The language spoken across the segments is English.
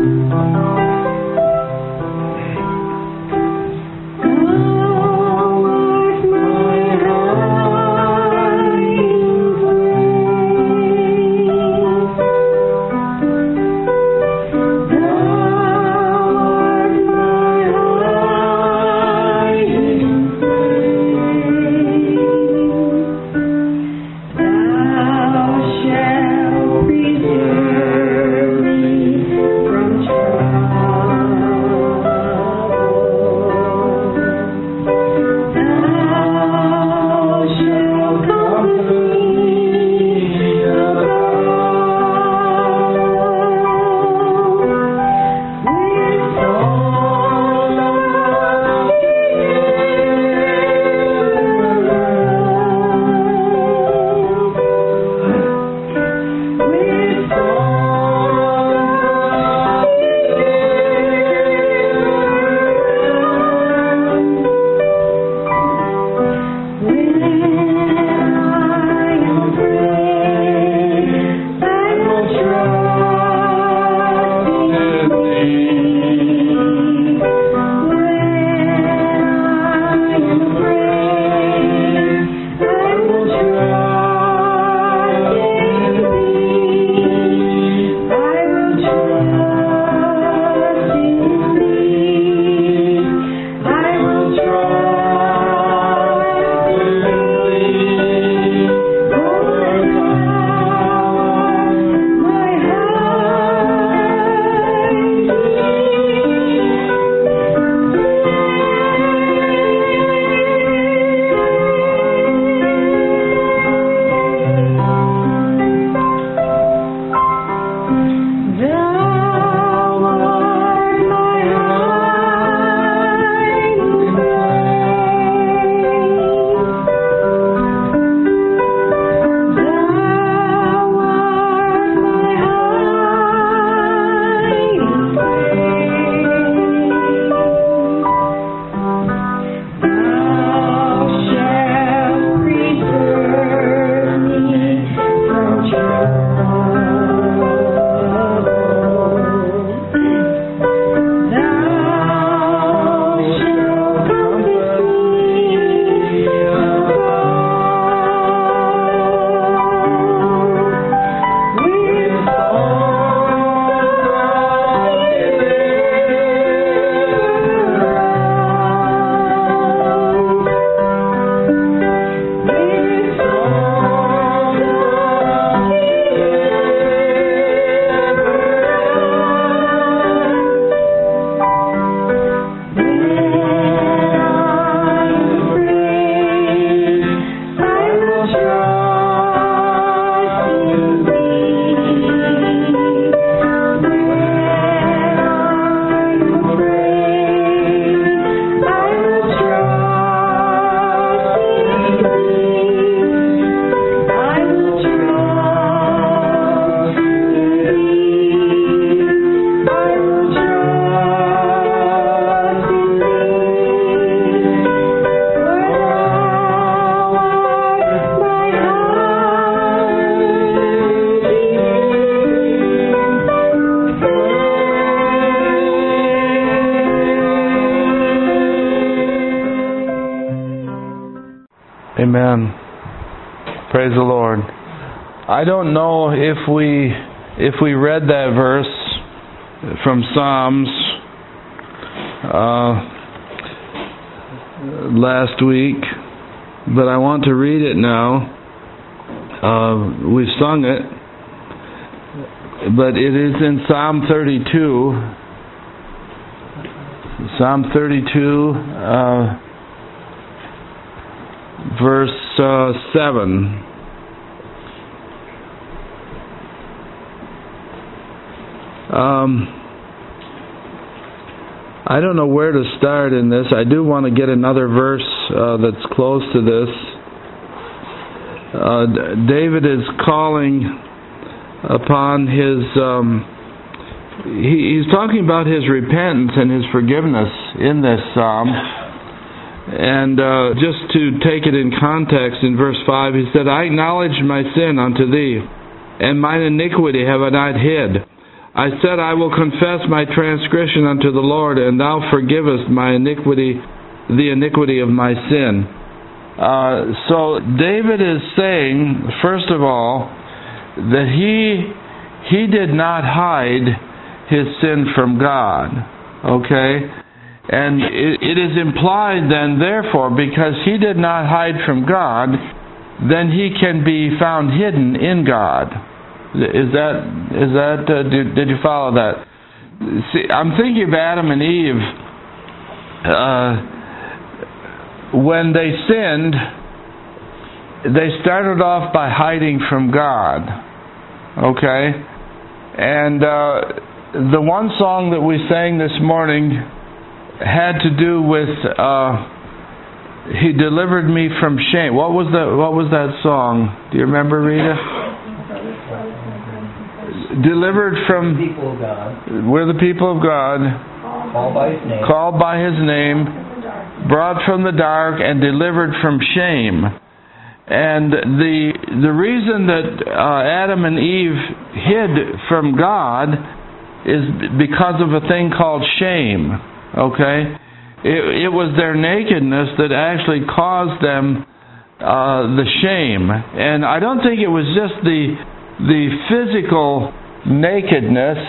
Amen. Praise the Lord. I don't know if we read that verse from Psalms last week, but I want to read it now. We've sung it, but it is in Psalm 32. Psalm 32, verse 7. I don't know where to start in this. I do want to get another verse that's close to this. David is calling upon his... he's talking about his repentance and his forgiveness in this psalm. And just to take it in context, in verse 5, he said, I acknowledge my sin unto thee, and mine iniquity have I not hid. I said, I will confess my transgression unto the Lord, and thou forgivest my iniquity, the iniquity of my sin. So David is saying, first of all, that he did not hide his sin from God. Okay? And it is implied then, therefore, because he did not hide from God, then he can be found hidden in God. Did you follow that? See, I'm thinking of Adam and Eve. When they sinned, they started off by hiding from God. Okay? And the one song that we sang this morning had to do with He delivered me from shame. What was that song? Do you remember, Rita? Delivered from... People of God. We're the people of God. Called by His name. Called by His name. Brought from the dark and delivered from shame. And the reason that Adam and Eve hid from God is because of a thing called shame. Okay? It was their nakedness that actually caused them the shame. And I don't think it was just the physical nakedness.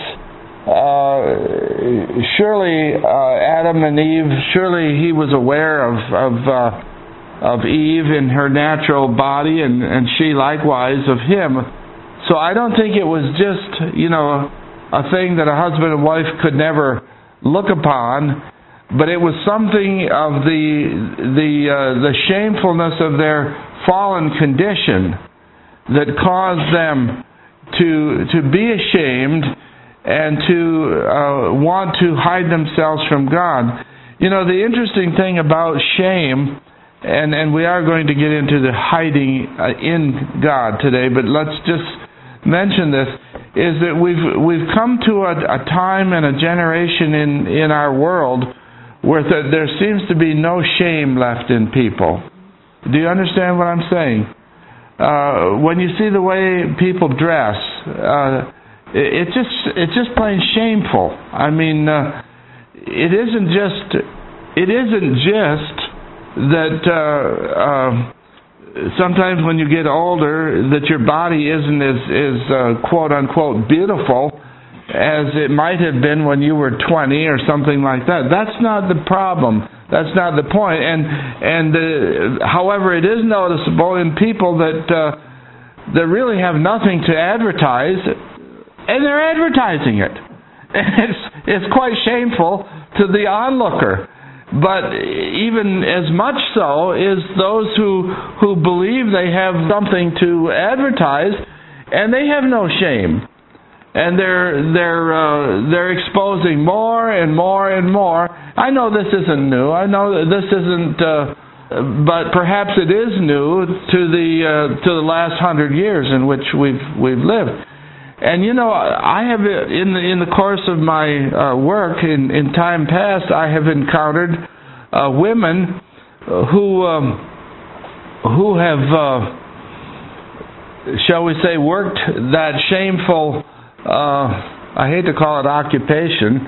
Surely Adam and Eve, surely he was aware of Eve in her natural body, and she likewise of him. So I don't think it was just, a thing that a husband and wife could never look upon, but it was something of the shamefulness of their fallen condition that caused them to be ashamed and to want to hide themselves from God. The interesting thing about shame, and we are going to get into the hiding in God today, but let's just mention this, is that we've come to a time and a generation in our world where there seems to be no shame left in people. Do you understand what I'm saying? When you see the way people dress, it's just plain shameful. I mean, it isn't just that sometimes when you get older that your body isn't as quote unquote beautiful as it might have been when you were 20 or something like that. That's not the problem. That's not the point. However, it is noticeable in people that really have nothing to advertise, and they're advertising it. It's quite shameful to the onlooker. But even as much so is those who believe they have something to advertise, and they have no shame. And they're exposing more and more and more. I know this isn't new. I know that this isn't, but perhaps it is new to the last 100 years in which we've lived. And I have in the course of my work in time past, I have encountered women who have, shall we say, worked that shameful. I hate to call it occupation.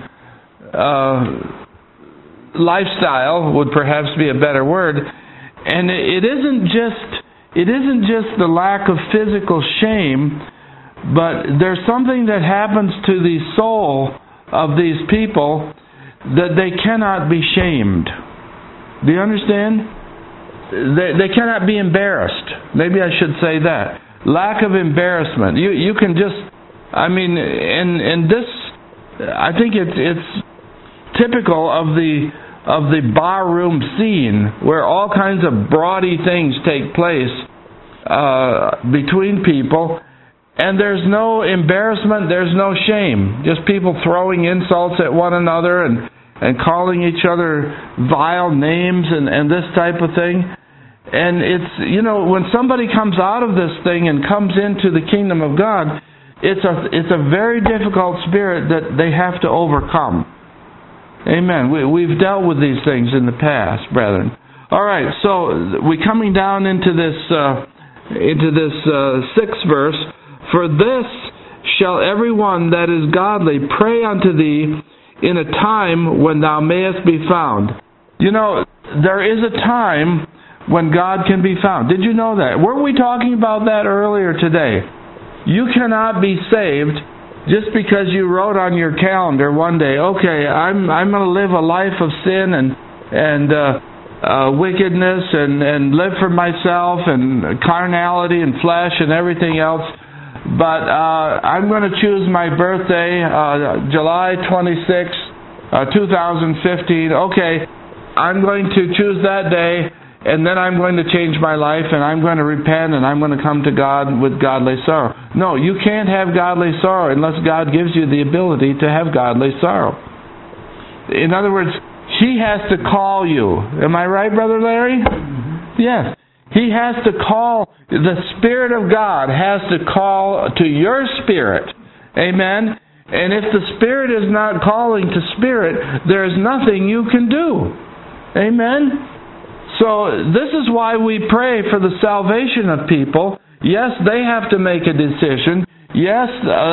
Lifestyle would perhaps be a better word. And it isn't just the lack of physical shame, but there's something that happens to the soul of these people that they cannot be shamed. Do you understand? They cannot be embarrassed. Maybe I should say that. Lack of embarrassment. You can just, and this, I think it's typical of the barroom scene where all kinds of brawny things take place between people, and there's no embarrassment, there's no shame. Just people throwing insults at one another and calling each other vile names and this type of thing. And it's, when somebody comes out of this thing and comes into the kingdom of God, it's a very difficult spirit that they have to overcome. Amen. We've dealt with these things in the past, brethren. All right, so we're coming down into this 6th verse. For this shall every one that is godly pray unto thee in a time when thou mayest be found. You know, there is a time when God can be found. Did you know that? Weren't we talking about that earlier today? You cannot be saved just because you wrote on your calendar one day, okay, I'm going to live a life of sin and wickedness and live for myself and carnality and flesh and everything else. But I'm going to choose my birthday, July 26, 2015. Okay, I'm going to choose that day, and then I'm going to change my life, and I'm going to repent, and I'm going to come to God with godly sorrow. No, you can't have godly sorrow unless God gives you the ability to have godly sorrow. In other words, He has to call you. Am I right, Brother Larry? Yes. He has to call, the Spirit of God has to call to your spirit. Amen? And if the Spirit is not calling to spirit, there is nothing you can do. Amen? So this is why we pray for the salvation of people. Yes, they have to make a decision. Yes,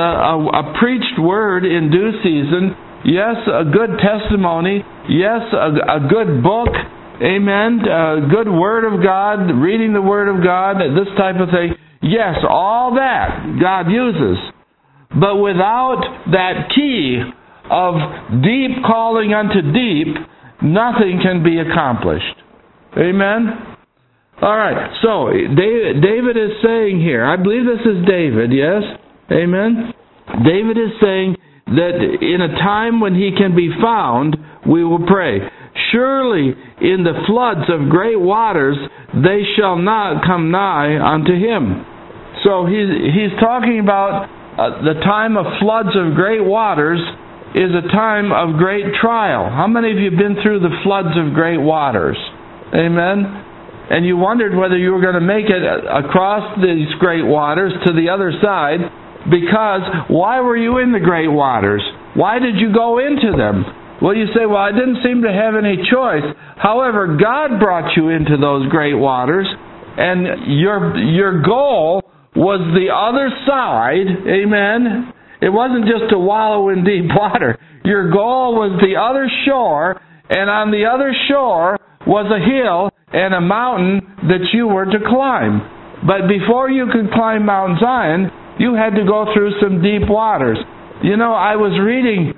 a preached word in due season. Yes, a good testimony. Yes, a good book. Amen. Good Word of God, reading the Word of God, this type of thing. Yes, all that God uses. But without that key of deep calling unto deep, nothing can be accomplished. Amen? All right, so David is saying here, I believe this is David, yes? Amen? David is saying that in a time when he can be found, we will pray. Surely in the floods of great waters they shall not come nigh unto him. So he's talking about the time of floods of great waters is a time of great trial. How many of you have been through the floods of great waters? Amen? And you wondered whether you were going to make it across these great waters to the other side, because why were you in the great waters? Why did you go into them? Well, you say, well, I didn't seem to have any choice. However, God brought you into those great waters, and your goal was the other side. Amen? It wasn't just to wallow in deep water. Your goal was the other shore, and on the other shore was a hill and a mountain that you were to climb. But before you could climb Mount Zion, you had to go through some deep waters. You know, I was reading,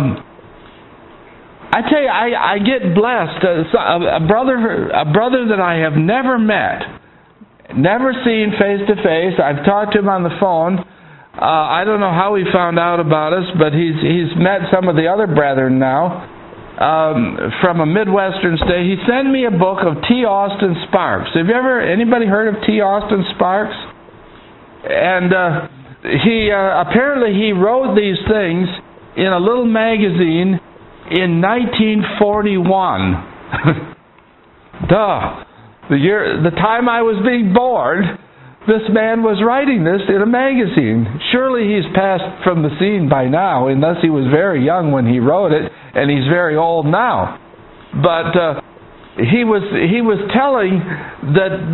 I tell you, I get blessed. A brother that I have never met, never seen face to face. I've talked to him on the phone. I don't know how he found out about us, but he's met some of the other brethren now from a Midwestern state. He sent me a book of T. Austin Sparks. Have anybody heard of T. Austin Sparks? And he apparently he wrote these things in a little magazine in 1941. The time I was being born, this man was writing this in a magazine. Surely he's passed from the scene by now, unless he was very young when he wrote it, and he's very old now. But he was telling that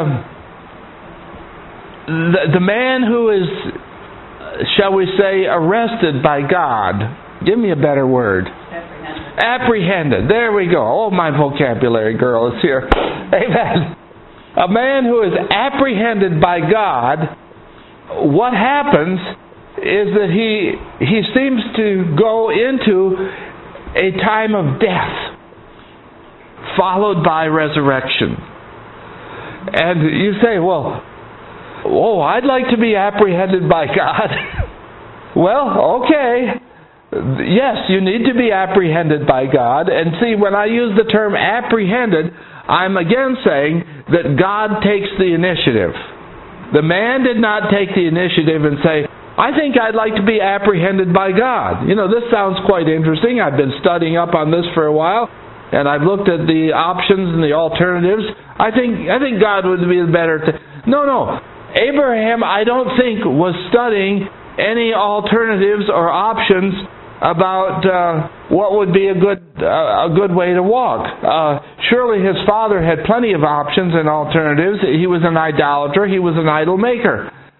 the man who is, shall we say, arrested by God. Give me a better word. Apprehended. There we go. Oh, my vocabulary girl is here. Amen. A man who is apprehended by God, what happens is that he seems to go into a time of death, followed by resurrection. And you say, well, I'd like to be apprehended by God. Well, okay. Yes, you need to be apprehended by God. And see, when I use the term apprehended, I'm again saying that God takes the initiative. The man did not take the initiative and say, I think I'd like to be apprehended by God. You know, this sounds quite interesting. I've been studying up on this for a while, and I've looked at the options and the alternatives. I think God would be the better. No. Abraham, I don't think, was studying any alternatives or options about what would be a good way to walk. Surely his father had plenty of options and alternatives. He was an idolater. He was an idol maker.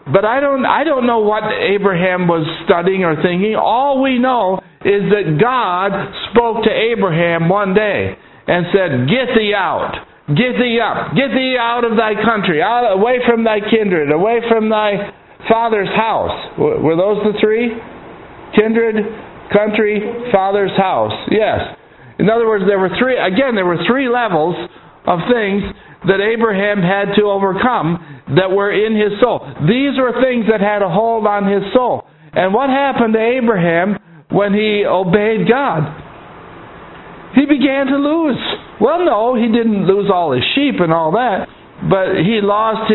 But I don't know what Abraham was studying or thinking. All we know is that God spoke to Abraham one day and said, "Get thee out. Get thee up. Get thee out of thy country, away from thy kindred, away from thy father's house." Were those the three? Kindred, country, father's house. Yes. In other words, there were three levels of things that Abraham had to overcome that were in his soul. These were things that had a hold on his soul. And what happened to Abraham when he obeyed God? He began to lose. Well, no, he didn't lose all his sheep and all that, but he lost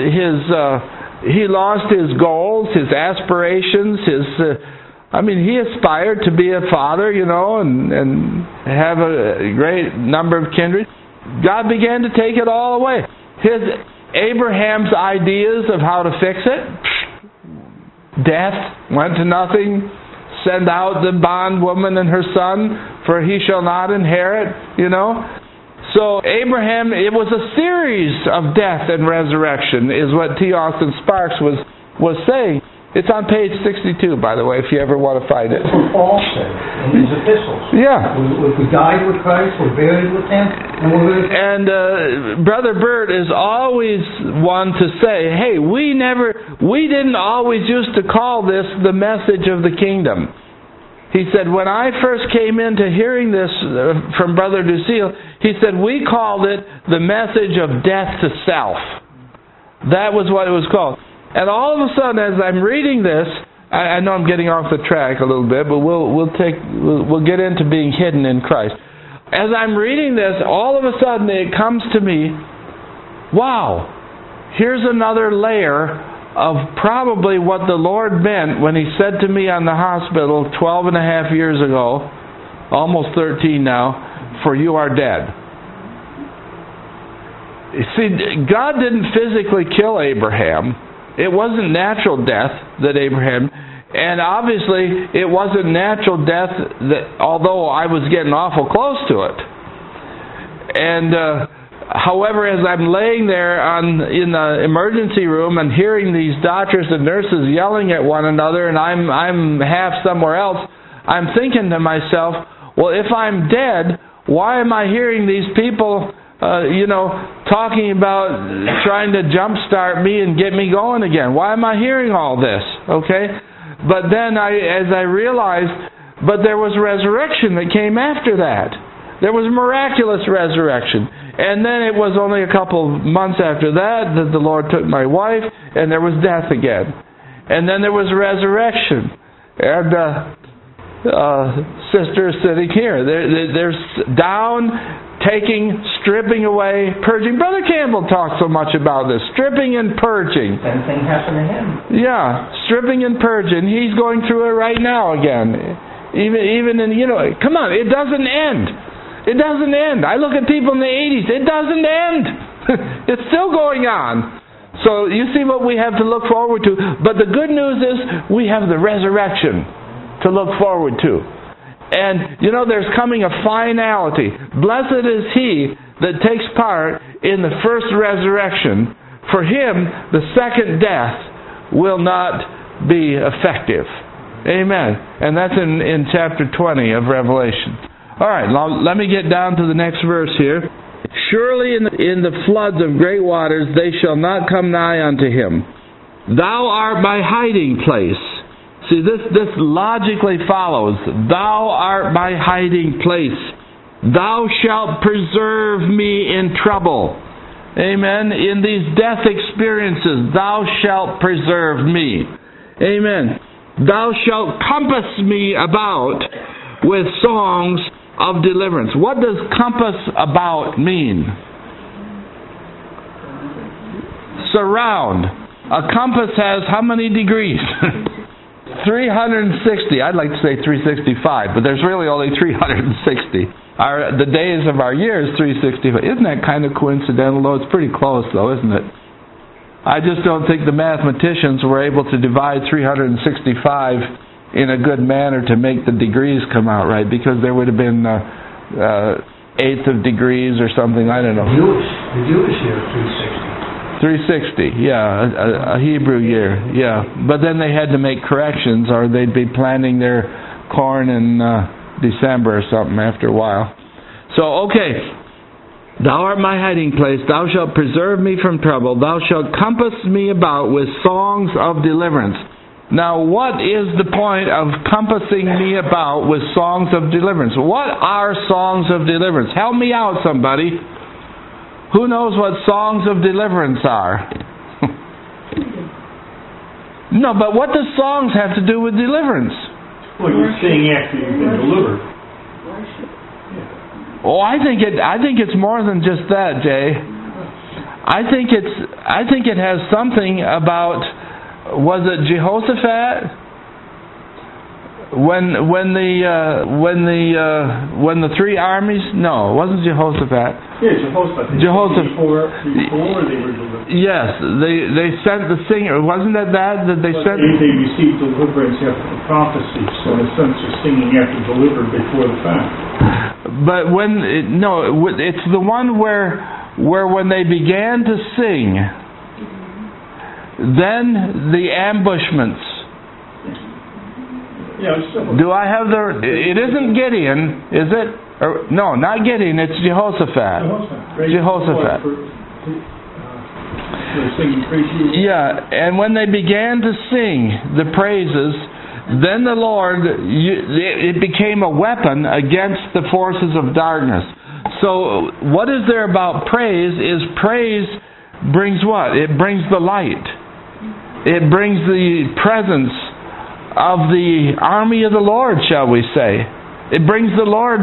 his goals, his aspirations, he aspired to be a father, and have a great number of kindred. God began to take it all away. Abraham's ideas of how to fix it, death went to nothing. Send out the bondwoman and her son, for he shall not inherit, So Abraham, it was a series of death and resurrection, is what T. Austin Sparks was saying. It's on page 62, by the way, if you ever want to find it. That's what Paul said in his epistles. Yeah. We died with Christ, we're buried with Him, and we're going to... And Brother Bert is always one to say, hey, we didn't always used to call this the message of the kingdom. He said, when I first came into hearing this from Brother Ducille, he said, we called it the message of death to self. That was what it was called. And all of a sudden, as I'm reading this, I know I'm getting off the track a little bit, but we'll get into being hidden in Christ. As I'm reading this, all of a sudden it comes to me, wow, here's another layer of probably what the Lord meant when He said to me on the hospital 12 and a half years ago, almost 13 now, for you are dead. You see, God didn't physically kill Abraham. It wasn't natural death that Abraham, and obviously it wasn't natural death that, although I was getting awful close to it. And however, as I'm laying there in the emergency room and hearing these doctors and nurses yelling at one another, and I'm half somewhere else, I'm thinking to myself, well, if I'm dead, why am I hearing these people talking about trying to jumpstart me and get me going again? Why am I hearing all this? Okay? But then as I realized, but there was resurrection that came after that. There was miraculous resurrection. And then it was only a couple of months after that the Lord took my wife, and there was death again. And then there was resurrection. And sister sitting here. There's down, taking, stripping away, purging. Brother Campbell talks so much about this. Stripping and purging. Same thing happened to him. Yeah, stripping and purging. He's going through it right now again. Even in, come on, it doesn't end. It doesn't end. I look at people in the 80s. It doesn't end. It's still going on. So you see what we have to look forward to. But the good news is we have the resurrection to look forward to. And, there's coming a finality. Blessed is he that takes part in the first resurrection. For him, the second death will not be effective. Amen. And that's in chapter 20 of Revelation. All right, let me get down to the next verse here. Surely in the floods of great waters they shall not come nigh unto him. Thou art my hiding place. See, this logically follows. Thou art my hiding place. Thou shalt preserve me in trouble. Amen. In these death experiences, thou shalt preserve me. Amen. Thou shalt compass me about with songs of deliverance. What does compass about mean? Surround. A compass has how many degrees? 360. I'd like to say 365, but there's really only 360. The days of our year is 365. Isn't that kind of coincidental, though? It's pretty close, though, isn't it? I just don't think the mathematicians were able to divide 365 in a good manner to make the degrees come out right, because there would have been eighth of degrees or something. I don't know. The Jewish year is 360. 360, yeah, a Hebrew year, yeah. But then they had to make corrections, or they'd be planting their corn in December or something after a while. So, okay. Thou art my hiding place. Thou shalt preserve me from trouble. Thou shalt compass me about with songs of deliverance. Now, what is the point of compassing me about with songs of deliverance? What are songs of deliverance? Help me out, somebody. Who knows what songs of deliverance are? No, but what do songs have to do with deliverance? Well, you sing after you've been delivered. Oh, I think it's more than just that, Jay. I think it has something about, was it Jehoshaphat? When the three armies? No, it wasn't Jehoshaphat. Yeah, Jehoshaphat. Before they were delivered. Yes, they sent the singer. Wasn't that they sent? They received deliverance after the prophecy, so in a sense they're singing after delivered before the fact. But it's the one where when they began to sing, then the ambushments. Yeah, it's similar. Do I have it isn't Gideon, is it? Or, no, not Gideon, it's Jehoshaphat. Jehoshaphat. Yeah, and when they began to sing the praises, then the Lord, it became a weapon against the forces of darkness. So what is there about praise is praise brings what? It brings the light. It brings the presence of the army of the Lord, shall we say. It brings the Lord's...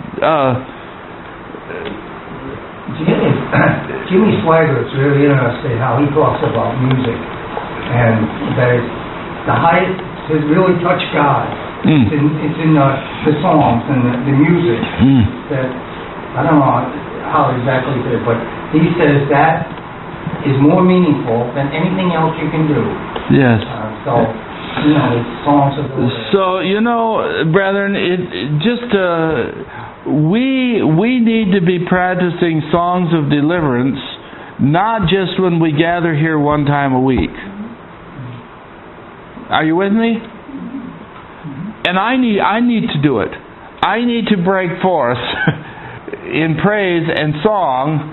Jimmy Swaggart is really interesting how he talks about music. And that it's the highest, has really touched God. It's in the songs and the music. That I don't know how exactly it is, but he says that is more meaningful than anything else you can do. Yes. Songs of the Lord. So, brethren, we need to be practicing songs of deliverance, not just when we gather here one time a week. Are you with me? And I need to do it. I need to break forth in praise and song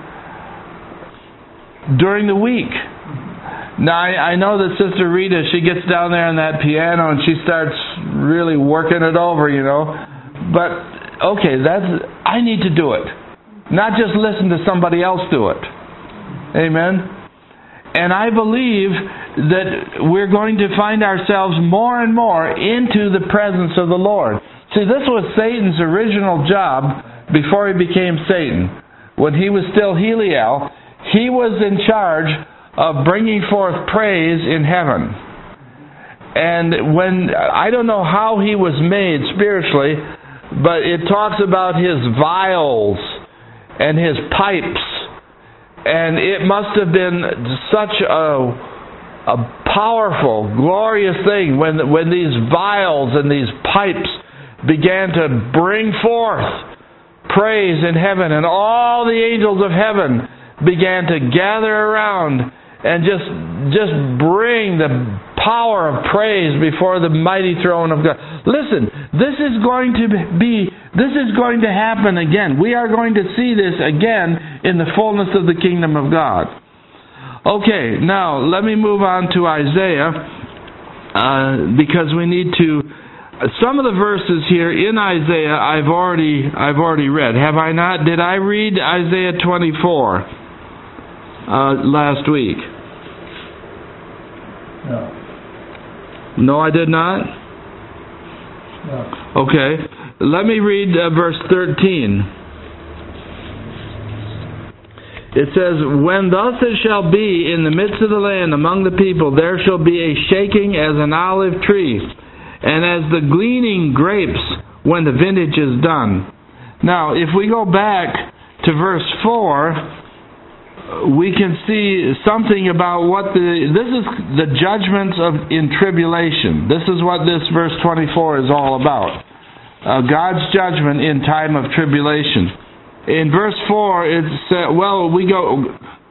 during the week. Now, I know that Sister Rita, she gets down there on that piano and she starts really working it over, But, okay, I need to do it. Not just listen to somebody else do it. Amen? And I believe that we're going to find ourselves more and more into the presence of the Lord. See, this was Satan's original job before he became Satan. When he was still Heliel, he was in charge of bringing forth praise in heaven. And I don't know how he was made spiritually, but it talks about his vials and his pipes. And it must have been such a powerful, glorious thing when these vials and these pipes began to bring forth praise in heaven, and all the angels of heaven began to gather around and just bring the power of praise before the mighty throne of God. Listen, this is going to happen again. We are going to see this again in the fullness of the kingdom of God. Okay, now let me move on to Isaiah, because we need to. Some of the verses here in Isaiah I've already read. Have I not? Did I read Isaiah 24 last week? No. No, I did not? No. Okay. Let me read verse 13. It says, "When thus it shall be in the midst of the land among the people, there shall be a shaking as an olive tree, and as the gleaning grapes when the vintage is done." Now, if we go back to verse 4, we can see something about this is the judgments in tribulation. This is what this verse 24 is all about. God's judgment in time of tribulation. In verse 4, it says,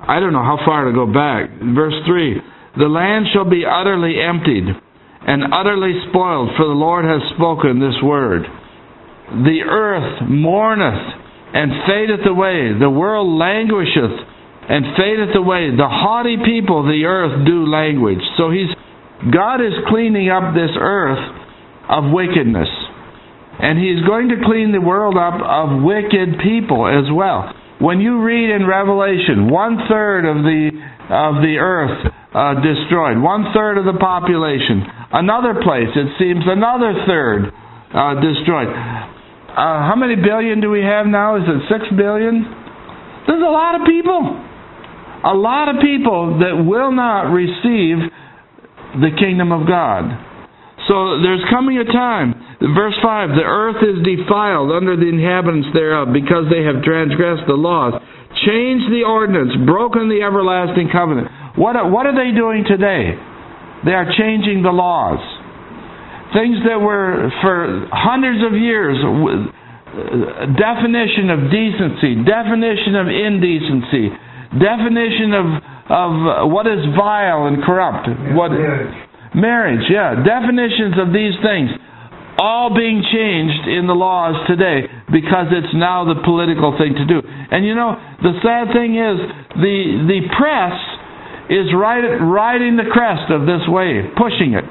I don't know how far to go back. Verse 3, the land shall be utterly emptied and utterly spoiled, for the Lord has spoken this word. The earth mourneth and fadeth away. The world languisheth and fadeth away. The haughty people, the earth do languish. So God is cleaning up this earth of wickedness. And He's going to clean the world up of wicked people as well. When you read in Revelation, 1/3 of the earth destroyed, 1/3 of the population. Another place, it seems, another third destroyed. How many billion do we have now? Is it 6 billion? There's a lot of people. A lot of people that will not receive the kingdom of God. So there's coming a time, verse 5, the earth is defiled under the inhabitants thereof, because they have transgressed the laws, changed the ordinance, broken the everlasting covenant. What are they doing today? They are changing the laws. Things that were for hundreds of years, definition of decency, definition of indecency, definition of what is vile and corrupt. Marriage, yeah. Definitions of these things all being changed in the laws today because it's now the political thing to do. And you know, the sad thing is the press is riding the crest of this wave, pushing it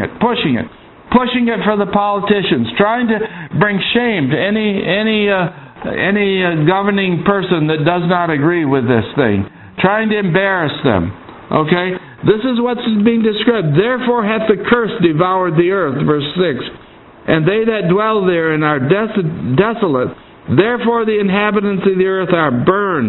for the politicians, trying to bring shame to any governing person that does not agree with this thing, trying to embarrass them. Okay? This is what's being described. Therefore hath the curse devoured the earth, verse 6. And they that dwell therein are desolate. Therefore the inhabitants of the earth are burned.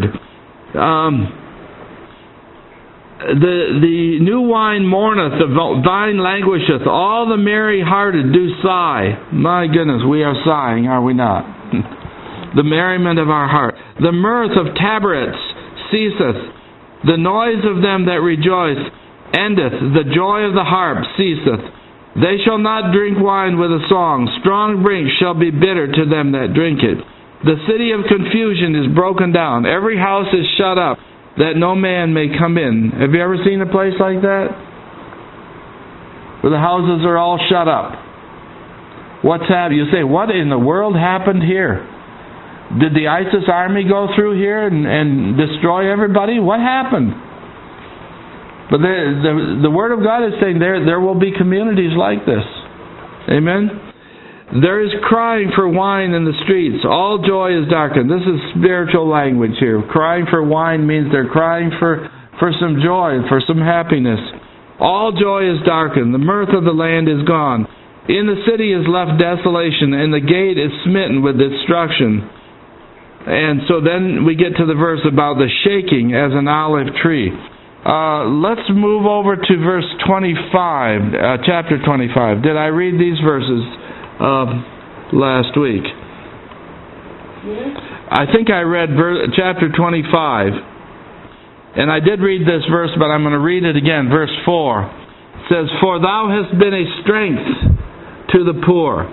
The new wine mourneth, the vine languisheth. All the merry-hearted do sigh. My goodness, we are sighing, are we not? The merriment of our heart. The mirth of tabrets ceaseth. The noise of them that rejoice endeth. The joy of the harp ceaseth. They shall not drink wine with a song. Strong drink shall be bitter to them that drink it. The city of confusion is broken down. Every house is shut up, that no man may come in. Have you ever seen a place like that? Where the houses are all shut up. What's happened? You say, what in the world happened here? Did the ISIS army go through here and destroy everybody? What happened? But the Word of God is saying there will be communities like this. Amen? There is crying for wine in the streets. All joy is darkened. This is spiritual language here. Crying for wine means they're crying for some joy, for some happiness. All joy is darkened. The mirth of the land is gone. In the city is left desolation, and the gate is smitten with destruction. And so then we get to the verse about the shaking as an olive tree. Let's move over to verse 25, chapter 25. Did I read these verses last week? Yes. I think I read chapter 25. And I did read this verse, but I'm going to read it again. Verse 4. It says, For thou hast been a strength to the poor.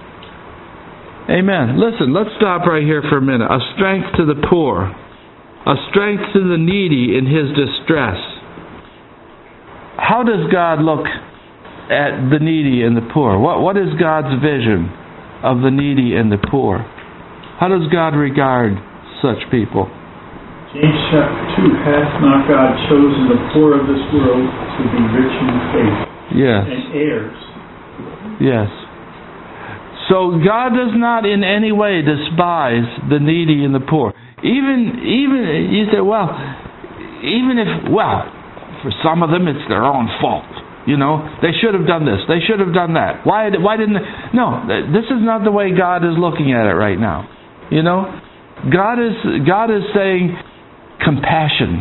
Amen. Listen, let's stop right here for a minute. A strength to the poor. A strength to the needy in his distress. How does God look at the needy and the poor? What is God's vision of the needy and the poor? How does God regard such people? James chapter 2, hath not God chosen the poor of this world to be rich in faith Yes. and heirs? Yes. So God does not in any way despise the needy and the poor. Even you say, for some of them it's their own fault. You know, they should have done this. They should have done that. Why didn't they? No, this is not the way God is looking at it right now. You know, God is saying compassion,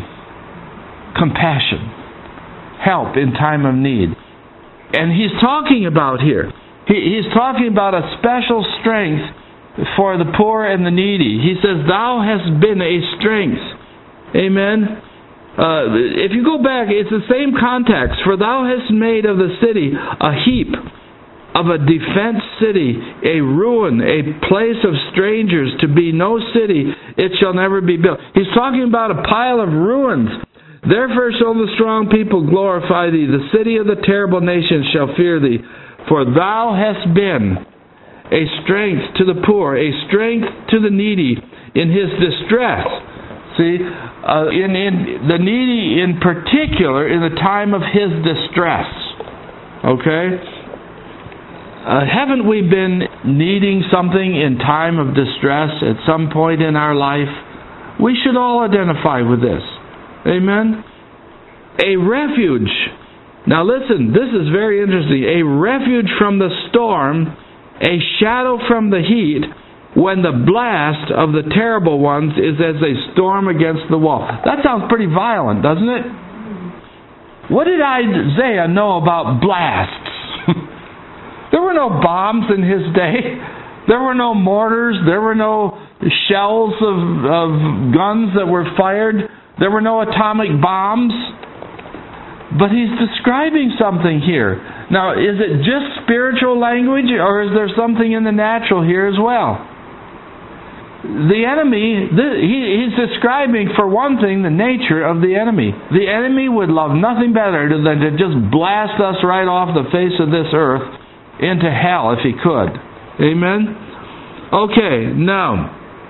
help in time of need. And He's talking about here. He's talking about a special strength for the poor and the needy. He says, thou hast been a strength. Amen. If you go back, it's the same context. For thou hast made of the city a heap, of a defenced city, a ruin, a place of strangers, to be no city, it shall never be built. He's talking about a pile of ruins. Therefore shall the strong people glorify thee. The city of the terrible nations shall fear thee. For thou hast been a strength to the poor, a strength to the needy in his distress. See, in the needy in particular in the time of his distress. Okay? Haven't we been needing something in time of distress at some point in our life? We should all identify with this. Amen? A refuge. Now listen, this is very interesting. A refuge from the storm, a shadow from the heat, when the blast of the terrible ones is as a storm against the wall. That sounds pretty violent, doesn't it? What did Isaiah know about blasts? There were no bombs in his day. There were no mortars. There were no shells of guns that were fired. There were no atomic bombs. But he's describing something here. Now, is it just spiritual language, or is there something in the natural here as well? The enemy, he's describing, for one thing, the nature of the enemy. The enemy would love nothing better than to just blast us right off the face of this earth into hell if he could. Amen? Okay, now,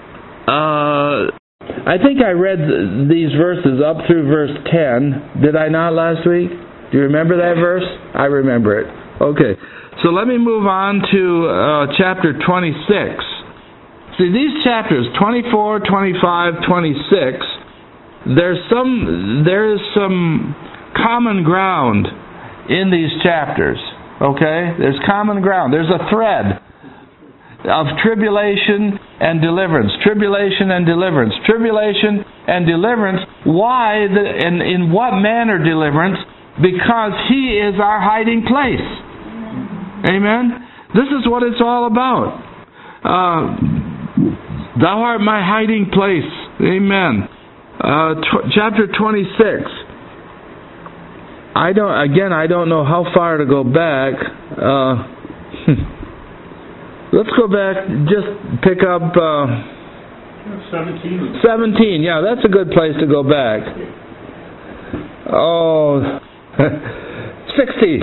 I think I read these verses up through verse 10. Did I not last week? Do you remember that verse? I remember it. Okay, so let me move on to chapter 26. See, these chapters, 24, 25, 26, there is some common ground in these chapters. Okay? There's common ground. There's a thread of tribulation and deliverance. Tribulation and deliverance. Tribulation and deliverance. Why? And in what manner deliverance? Because He is our hiding place. Amen? This is what it's all about. Thou art my hiding place. Amen. Chapter 26. I don't know how far to go back. Let's go back, just pick up 17. 17, yeah, that's a good place to go back. Oh, 16.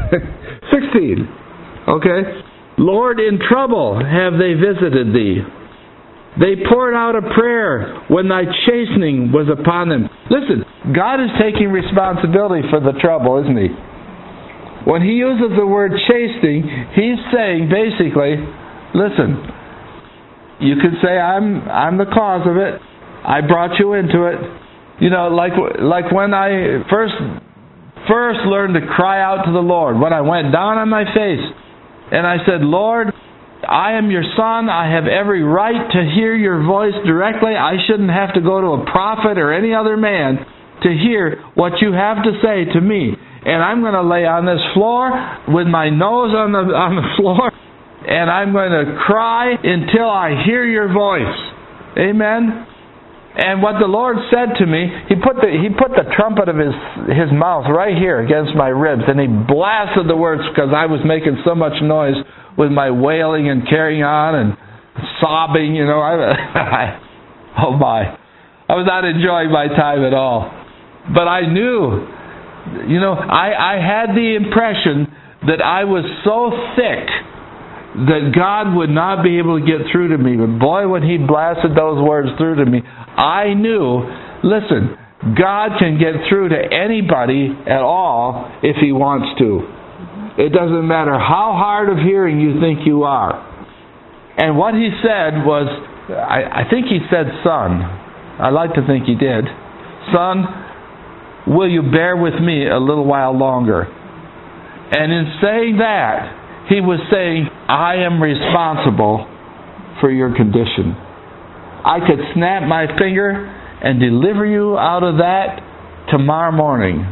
16. Okay. Lord, in trouble have they visited thee. They poured out a prayer when thy chastening was upon them. Listen, God is taking responsibility for the trouble, isn't He? When He uses the word chastening, He's saying basically, listen, you could say I'm the cause of it. I brought you into it. You know, like when I first learned to cry out to the Lord, when I went down on my face and I said, Lord, I am your son. I have every right to hear your voice directly. I shouldn't have to go to a prophet or any other man to hear what you have to say to me. And I'm going to lay on this floor with my nose on the floor, and I'm going to cry until I hear your voice. Amen? And what the Lord said to me, He put the trumpet of His mouth right here against my ribs, and He blasted the words because I was making so much noise with my wailing and carrying on and sobbing, you know. Oh my. I was not enjoying my time at all. But I knew, you know, I had the impression that I was so thick that God would not be able to get through to me. But boy, when He blasted those words through to me, I knew, listen, God can get through to anybody at all if He wants to. It doesn't matter how hard of hearing you think you are. And what He said was, I think He said, son. I like to think He did. Son, will you bear with me a little while longer? And in saying that, He was saying, I am responsible for your condition. I could snap my finger and deliver you out of that tomorrow morning.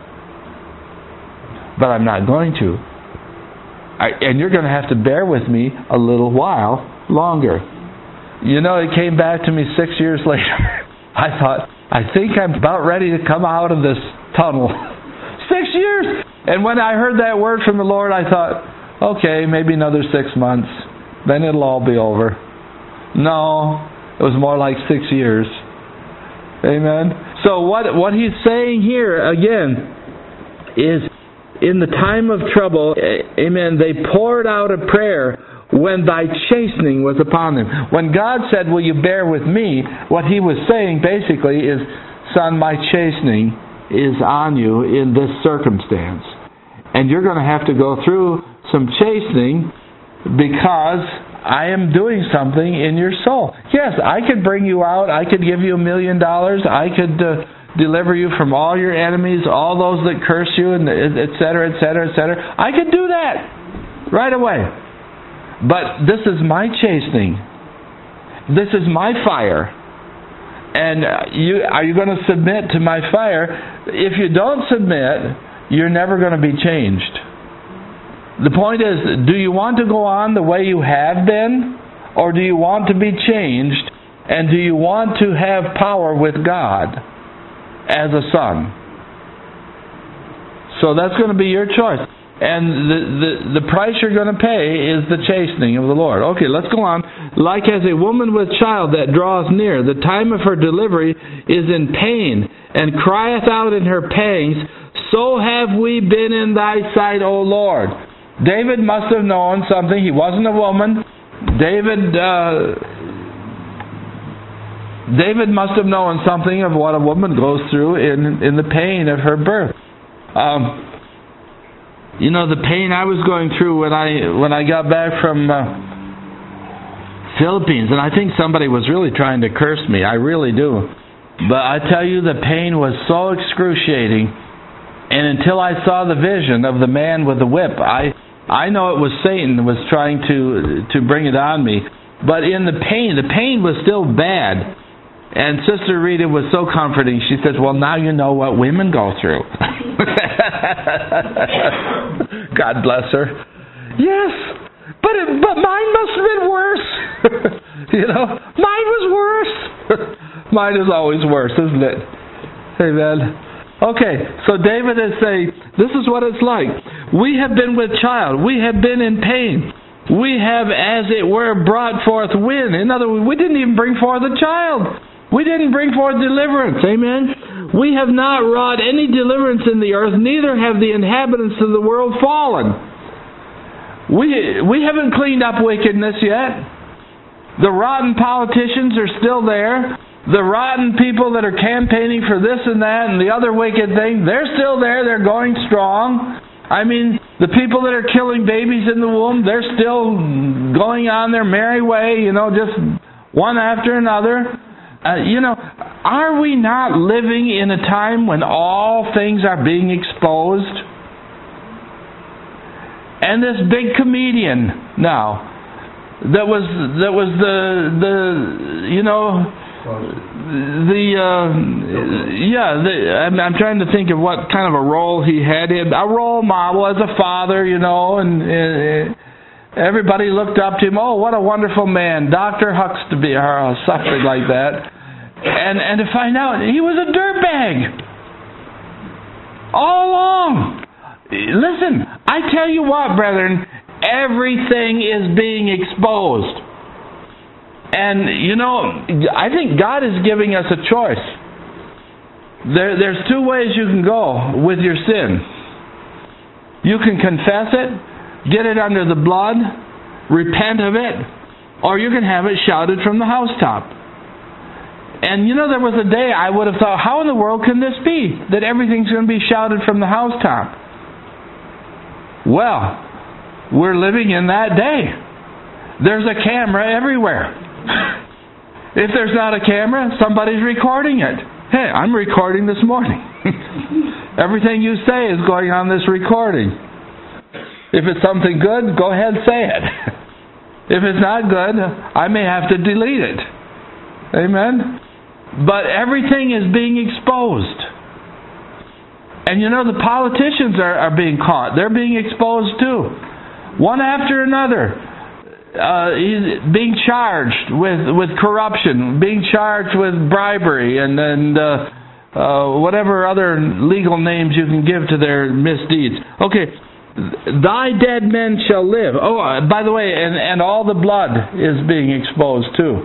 But I'm not going to. And you're going to have to bear with me a little while longer. You know, it came back to me 6 years later. I thought, I think I'm about ready to come out of this tunnel. 6 years! And when I heard that word from the Lord, I thought, okay, maybe another 6 months, then it'll all be over. No, it was more like 6 years. Amen. So what he's saying here, again, is in the time of trouble, amen, they poured out a prayer when thy chastening was upon them. When God said, will you bear with me, what he was saying basically is, son, my chastening is on you in this circumstance. And you're going to have to go through some chastening because I am doing something in your soul. Yes, I could bring you out. I could give you $1 million. I could deliver you from all your enemies, all those that curse you, and et cetera, et cetera, et cetera. I could do that right away. But this is my chastening. This is my fire. And are you going to submit to my fire? If you don't submit, you're never going to be changed. The point is, do you want to go on the way you have been? Or do you want to be changed? And do you want to have power with God as a son? So that's going to be your choice. And the price you're going to pay is the chastening of the Lord. Okay, let's go on. Like as a woman with child that draweth near, the time of her delivery is in pain, and crieth out in her pangs, so have we been in thy sight, O Lord. David must have known something. He wasn't a woman. David must have known something of what a woman goes through in the pain of her birth. The pain I was going through when I got back from Philippines, and I think somebody was really trying to curse me. I really do. But I tell you, the pain was so excruciating. And until I saw the vision of the man with the whip, I know it was Satan that was trying to bring it on me. But in the pain was still bad. And Sister Rita was so comforting. She says, well, now you know what women go through. God bless her. Yes, but mine must have been worse. Mine was worse. Mine is always worse, isn't it? Amen. Okay, so David is saying, this is what it's like. We have been with child. We have been in pain. We have, as it were, brought forth wind. In other words, we didn't even bring forth a child. We didn't bring forth deliverance. Amen? We have not wrought any deliverance in the earth, neither have the inhabitants of the world fallen. We haven't cleaned up wickedness yet. The rotten politicians are still there. The rotten people that are campaigning for this and that and the other wicked thing, they're still there. They're going strong. I mean, the people that are killing babies in the womb, they're still going on their merry way, just one after another. Are we not living in a time when all things are being exposed? And this big comedian now, that was I'm trying to think of what kind of a role he had. A role model as a father, and everybody looked up to him. Oh, what a wonderful man, Dr. Huxtable, or something like that. And to find out he was a dirtbag all along. Listen, I tell you what, brethren, everything is being exposed. And, I think God is giving us a choice. There's two ways you can go with your sin. You can confess it, get it under the blood, repent of it, or you can have it shouted from the housetop. And, there was a day I would have thought, how in the world can this be, that everything's going to be shouted from the housetop? Well, we're living in that day. There's a camera everywhere. If there's not a camera, somebody's recording it. Hey, I'm recording this morning. Everything you say is going on this recording. If it's something good, go ahead and say it. If it's not good, I may have to delete it. Amen? But everything is being exposed. And the politicians are being caught. They're being exposed too. One after another. He's being charged with corruption, being charged with bribery, and whatever other legal names you can give to their misdeeds. Okay, Thy dead men shall live. Oh, by the way, and all the blood is being exposed too.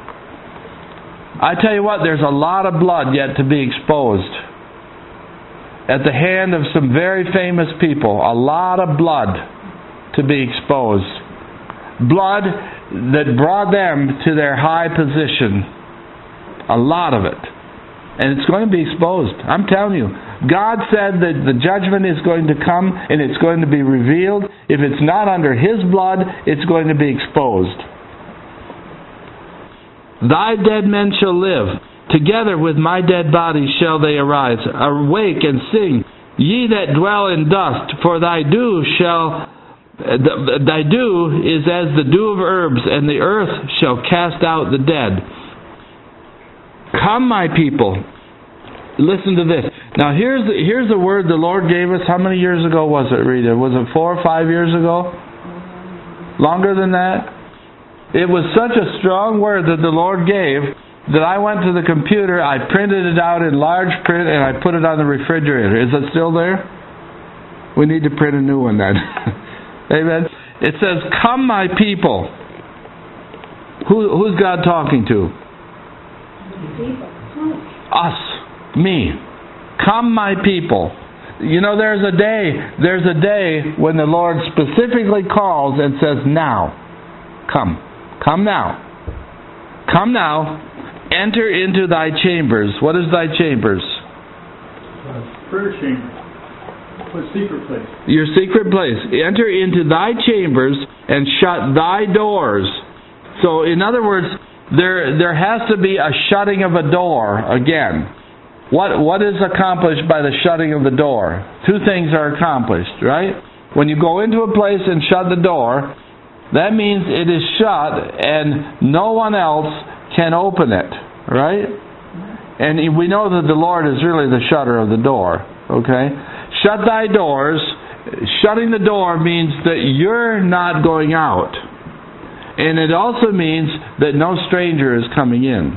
I tell you what, there's a lot of blood yet to be exposed. At the hand of some very famous people, a lot of blood to be exposed. Blood that brought them to their high position. A lot of it. And it's going to be exposed. I'm telling you. God said that the judgment is going to come and it's going to be revealed. If it's not under His blood, it's going to be exposed. Thy dead men shall live. Together with my dead body shall they arise. Awake and sing, ye that dwell in dust, for thy dew is as the dew of herbs, and the earth shall cast out the dead. Come, my people. Listen to this. Now here's the word the Lord gave us. How many years ago was it, Rita? Was it 4 or 5 years ago? Longer than that? It was such a strong word that the Lord gave that I went to the computer, I printed it out in large print, and I put it on the refrigerator. Is it still there? We need to print a new one then. Amen. It says, come, my people. Who's God talking to? Us. Me. Come, my people. You know, there's a day when the Lord specifically calls and says, now. Come. Come now. Come now. Enter into thy chambers. What is thy chambers? Prayer chamber. A secret place. Your secret place. Enter into thy chambers and shut thy doors. So, in other words, there has to be a shutting of a door again. What is accomplished by the shutting of the door? 2 things are accomplished, right? When you go into a place and shut the door, that means it is shut and no one else can open it, right? And we know that the Lord is really the shutter of the door, okay? Shut thy doors. Shutting the door means that you're not going out. And it also means that no stranger is coming in.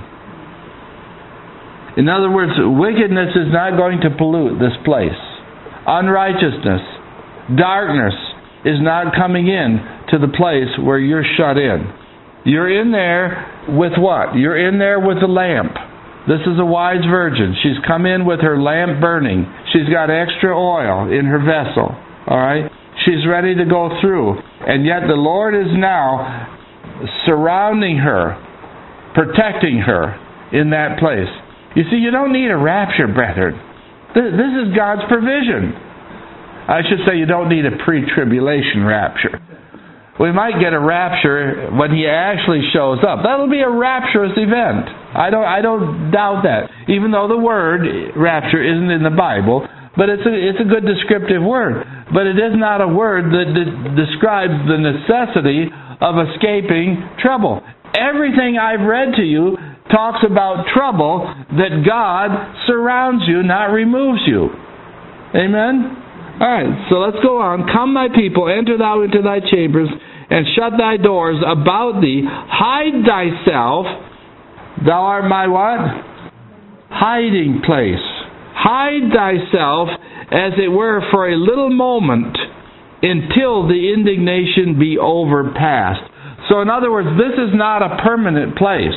In other words, wickedness is not going to pollute this place. Unrighteousness, darkness is not coming in to the place where you're shut in. You're in there with what? You're in there with the lamp. This is a wise virgin. She's come in with her lamp burning. She's got extra oil in her vessel. Alright? She's ready to go through. And yet the Lord is now surrounding her, protecting her in that place. You see, you don't need a rapture, brethren. This is God's provision. I should say you don't need a pre-tribulation rapture. We might get a rapture when He actually shows up. That'll be a rapturous event. I don't doubt that. Even though the word rapture isn't in the Bible, but it's a good descriptive word. But it is not a word that describes the necessity of escaping trouble. Everything I've read to you talks about trouble that God surrounds you, not removes you. Amen? Alright, so let's go on. Come, my people, enter thou into thy chambers, and shut thy doors about thee. Hide thyself. Thou art my what? Hiding place. Hide thyself, as it were, for a little moment, until the indignation be overpassed. So in other words, this is not a permanent place.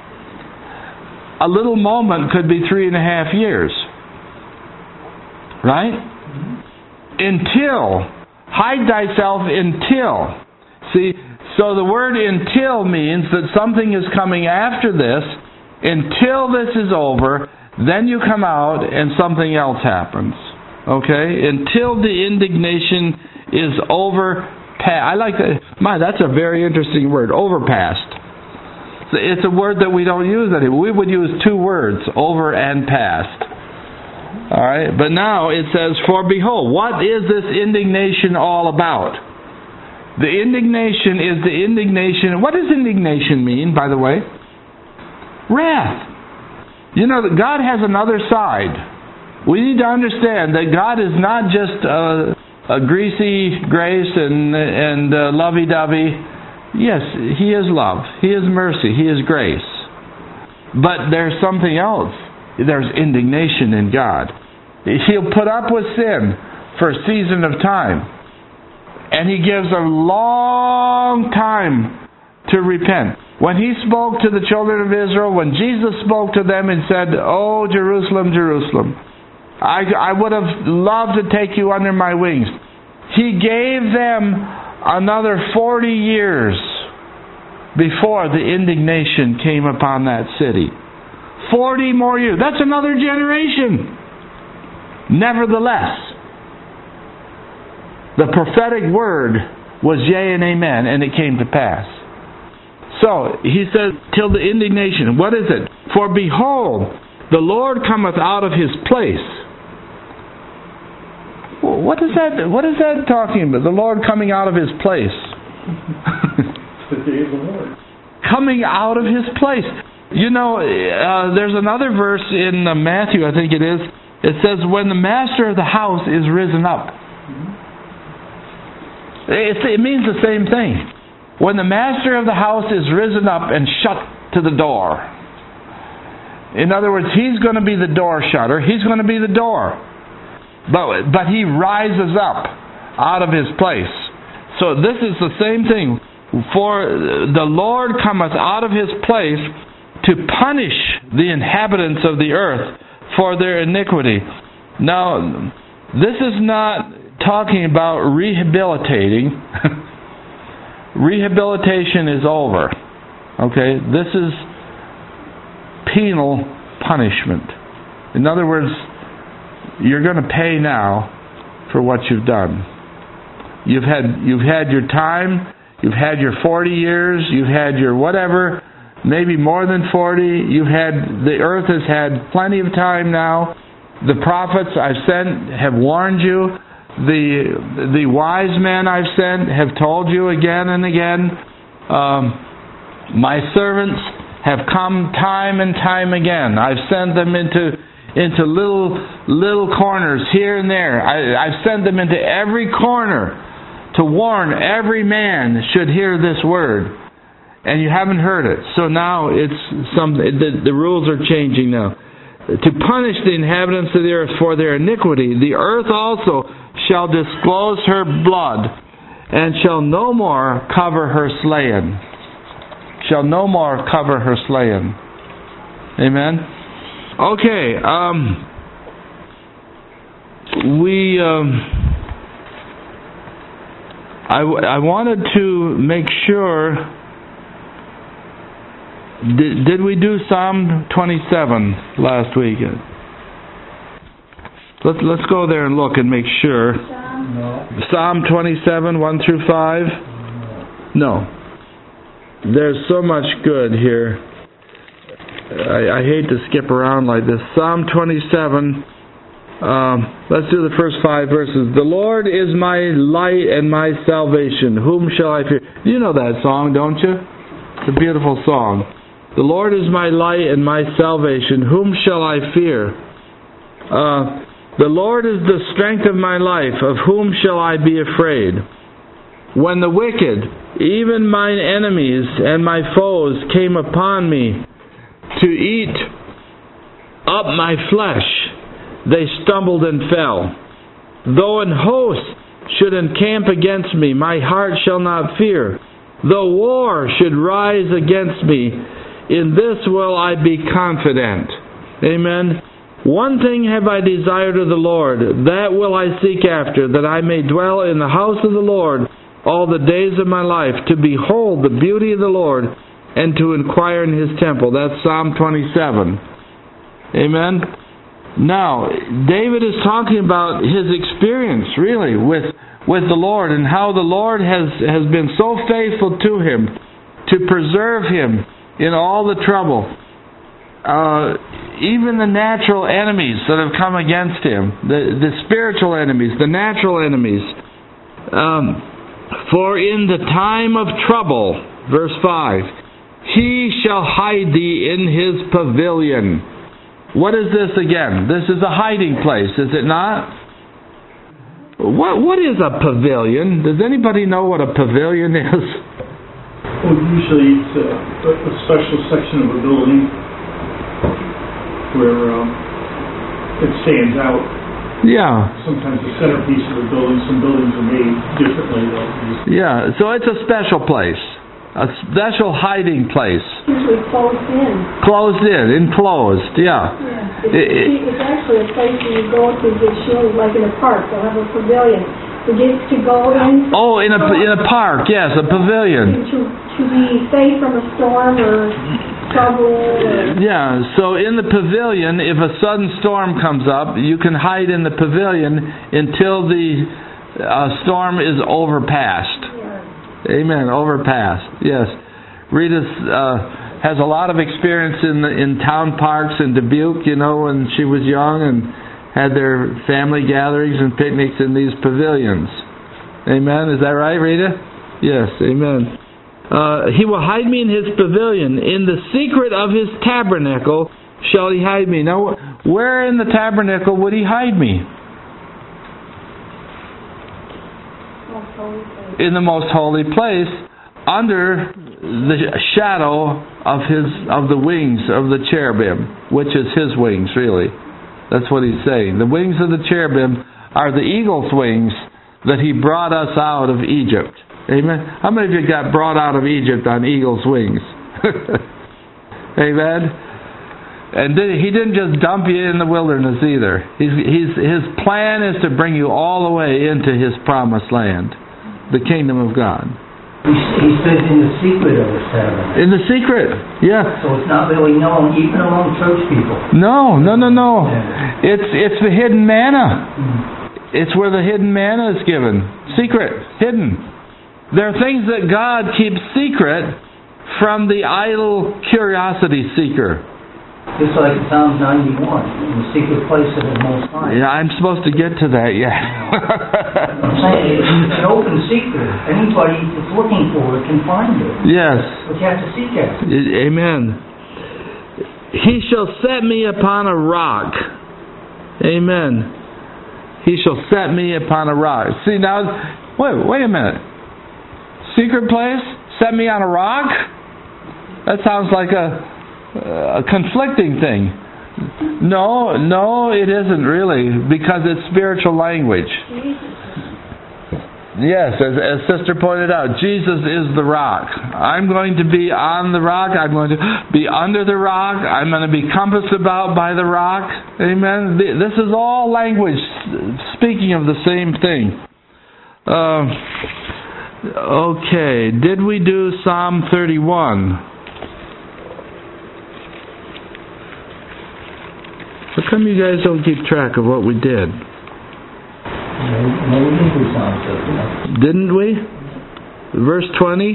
A little moment could be 3.5 years. Right? Until. Hide thyself until. See, so the word until means that something is coming after this. Until this is over, then you come out and something else happens. Okay? Until the indignation is overpassed. I like that. That's a very interesting word. Overpassed. It's a word that we don't use anymore. We would use 2 words, over and past. Alright, but now it says, for behold, what is this indignation all about? The indignation is the indignation. What does indignation mean, by the way? Wrath. You know, that God has another side. We need to understand that God is not just a greasy grace and lovey-dovey. Yes, He is love. He is mercy. He is grace. But there's something else. There's indignation in God. He'll put up with sin for a season of time. And He gives a long time to repent. When He spoke to the children of Israel, when Jesus spoke to them and said, "Oh, Jerusalem, Jerusalem, I would have loved to take you under my wings," He gave them another 40 years before the indignation came upon that city. 40 more years. That's another generation. Nevertheless, the prophetic word was yea and amen, and it came to pass. So, He says, till the indignation. What is it? For behold, the Lord cometh out of His place. What is that talking about? The Lord coming out of His place. The day of the Lord. Coming out of His place. You know, there's another verse in Matthew, I think it is. It says, when the master of the house is risen up. It means the same thing. When the master of the house is risen up and shut to the door. In other words, He's going to be the door shutter. He's going to be the door. But He rises up out of His place. So this is the same thing. For the Lord cometh out of His place to punish the inhabitants of the earth for their iniquity. Now, this is not talking about rehabilitating. Rehabilitation is over. Okay? This is penal punishment. In other words, you're going to pay now for what you've done. You've had your time. You've had your 40 years. You've had your whatever. Maybe more than 40. The earth has had plenty of time now. The prophets I've sent have warned you. The wise men I've sent have told you again and again. My servants have come time and time again. I've sent them into little corners here and there. I've sent them into every corner to warn every man should hear this word. And you haven't heard it. So now the rules are changing now. To punish the inhabitants of the earth for their iniquity, the earth also shall disclose her blood, and shall no more cover her slain. Shall no more cover her slain. Amen? Okay, I wanted to make sure. Did we do Psalm 27 last week? Let's go there and look and make sure. No. Psalm 27, 1 through 5? No. There's so much good here. I hate to skip around like this. Psalm 27, let's do the first 5 verses. The Lord is my light and my salvation. Whom shall I fear? You know that song, don't you? It's a beautiful song. The Lord is my light and my salvation. Whom shall I fear? The Lord is the strength of my life. Of whom shall I be afraid? When the wicked, even mine enemies and my foes, came upon me to eat up my flesh, they stumbled and fell. Though an host should encamp against me, my heart shall not fear. Though war should rise against me, in this will I be confident. Amen. One thing have I desired of the Lord, that will I seek after, that I may dwell in the house of the Lord all the days of my life, to behold the beauty of the Lord, and to inquire in His temple. That's Psalm 27. Amen. Now, David is talking about his experience, really, with the Lord, and how the Lord has been so faithful to him, to preserve him in all the trouble. Even the natural enemies that have come against him, the spiritual enemies, the natural enemies. For in the time of trouble, verse 5, He shall hide thee in His pavilion. What is this again? This is a hiding place, is it not? What is a pavilion? Does anybody know what a pavilion is? Well, usually it's a special section of a building where it stands out Yeah. Sometimes the centerpiece of the building, some buildings are made differently. Yeah, so it's a special place. A special hiding place. Usually closed in. Closed in, enclosed, yeah. It's actually a place where you go to get shielded, like in a park. They'll have a pavilion. To get to go in. Oh, in a park, yes, a pavilion. To be safe from a storm or trouble. Yeah, so in the pavilion, if a sudden storm comes up, you can hide in the pavilion until the storm is overpassed. Amen. Overpassed. Yes. Rita has a lot of experience in town parks in Dubuque, when she was young and had their family gatherings and picnics in these pavilions. Amen. Is that right, Rita? Yes. Amen. He will hide me in his pavilion. In the secret of his tabernacle shall he hide me. Now, where in the tabernacle would he hide me? In the most holy place, under the shadow of the wings of the cherubim, which is his wings, really. That's what he's saying. The wings of the cherubim are the eagle's wings that he brought us out of Egypt. Amen. How many of you got brought out of Egypt on eagle's wings? Amen. And he didn't just dump you in the wilderness either. His plan is to bring you all the way into his promised land, the kingdom of God. He says in the secret of the tabernacle. In the secret, yeah. So it's not really known, even among church people. No. Yeah. It's the hidden manna. It's where the hidden manna is given. Secret, hidden. There are things that God keeps secret from the idle curiosity seeker. Just like Psalm 91, in the secret place of the Most High. Yeah, I'm supposed to get to that, yeah. I'm saying, it's an open secret. Anybody that's looking for it can find it. Yes. But you have to seek it. Amen. He shall set me upon a rock. Amen. He shall set me upon a rock. See, now, wait a minute. Secret place? Set me on a rock? That sounds like a conflicting thing. No, it isn't really, because it's spiritual language. Yes, as Sister pointed out, Jesus is the rock. I'm going to be on the rock. I'm going to be under the rock. I'm going to be compassed about by the rock. Amen. This is all language speaking of the same thing. Okay, did we do Psalm 31? How come you guys don't keep track of what we did? No, we didn't do Psalm 31. Didn't we? Verse 20?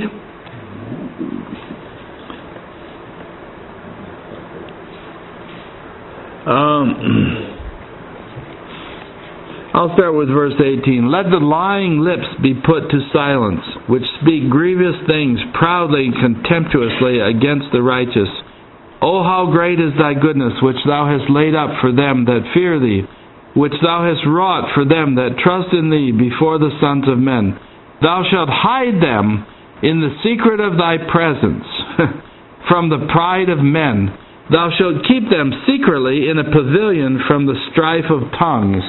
I'll start with verse 18. Let the lying lips be put to silence, which speak grievous things proudly and contemptuously against the righteous. O how great is thy goodness, which thou hast laid up for them that fear thee, which thou hast wrought for them that trust in thee before the sons of men. Thou shalt hide them in the secret of thy presence from the pride of men. Thou shalt keep them secretly in a pavilion from the strife of tongues.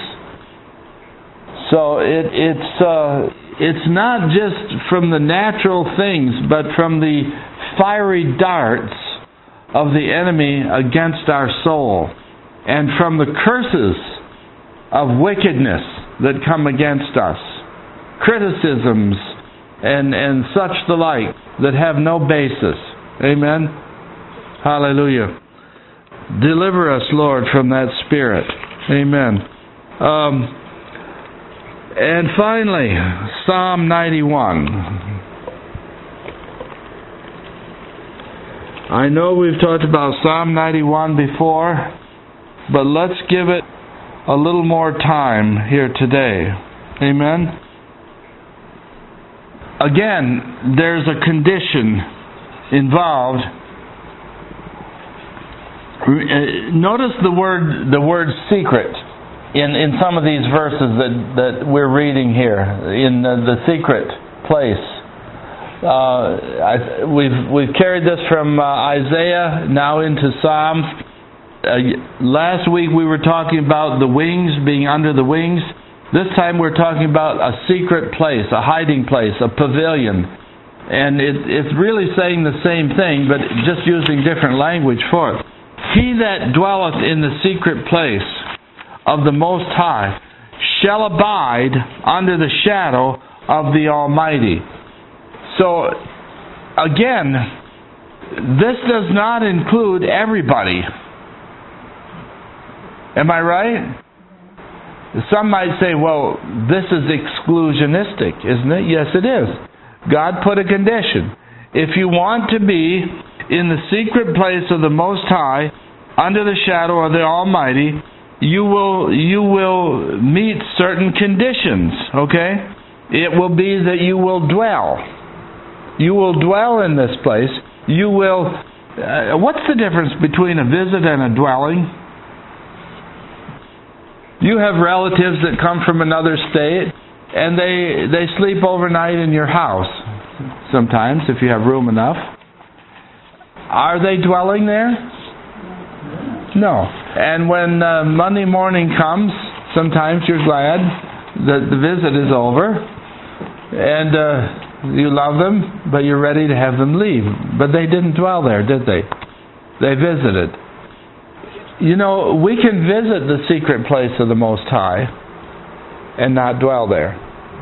So it's not just from the natural things, but from the fiery darts of the enemy against our soul, and from the curses of wickedness that come against us, criticisms and such the like that have no basis. Amen. Hallelujah. Deliver us, Lord, from that spirit. Amen. And finally, Psalm 91. I know we've talked about Psalm 91 before, but let's give it a little more time here today. Amen? Again, there's a condition involved. Notice the word secret in some of these verses that we're reading here, in the secret place. We've carried this from Isaiah now into Psalms. last week we were talking about the wings, being under the wings. This time we're talking about a secret place, a hiding place, a pavilion. And it's really saying the same thing, but just using different language for it. He that dwelleth in the secret place of the Most High shall abide under the shadow of the Almighty. So, again, this does not include everybody. Am I right? Some might say, well, this is exclusionistic, isn't it? Yes, it is. God put a condition. If you want to be in the secret place of the Most High, under the shadow of the Almighty, you will meet certain conditions, okay? It will be that you will dwell. You will dwell in this place. You will... what's the difference between a visit and a dwelling? You have relatives that come from another state, and they sleep overnight in your house. Sometimes, if you have room enough. Are they dwelling there? No. And when Monday morning comes, sometimes you're glad that the visit is over, and you love them, but you're ready to have them leave. But they didn't dwell there, did they? They visited. You know, we can visit the secret place of the Most High and not dwell there.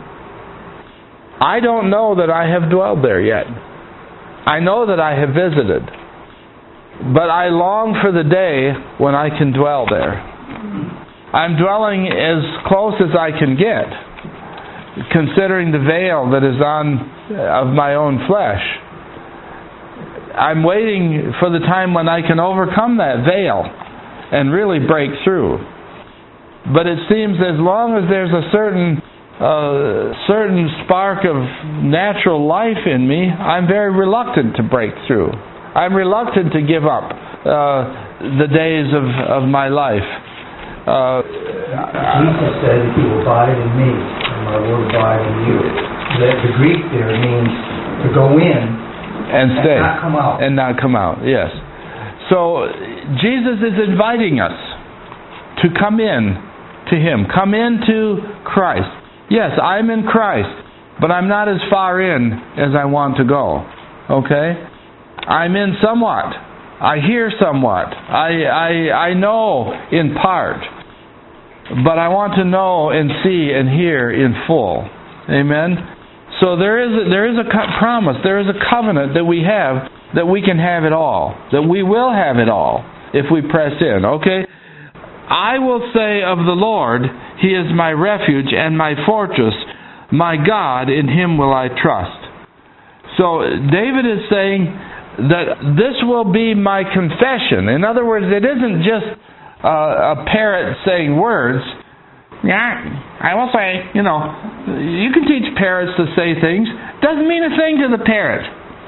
I don't know that I have dwelled there yet. I know that I have visited. But I long for the day when I can dwell there. I'm dwelling as close as I can get, considering the veil that is on of my own flesh. I'm waiting for the time when I can overcome that veil and really break through. But it seems as long as there's a certain spark of natural life in me, I'm very reluctant to break through. I'm reluctant to give up the days of my life. Jesus said, if you abide in me, and my word abide in you. The Greek there means to go in and stay. Not come out. And not come out, yes. So, Jesus is inviting us to come in to Him. Come into Christ. Yes, I'm in Christ, but I'm not as far in as I want to go. Okay? I'm in somewhat. I hear somewhat. I know in part. But I want to know and see and hear in full. Amen? So there is a promise, there is a covenant that we have, that we can have it all. That we will have it all if we press in. Okay? I will say of the Lord, He is my refuge and my fortress. My God, in Him will I trust. So David is saying that this will be my confession. In other words, it isn't just a parrot saying words. Yeah, I will say, you can teach parrots to say things. Doesn't mean a thing to the parrot.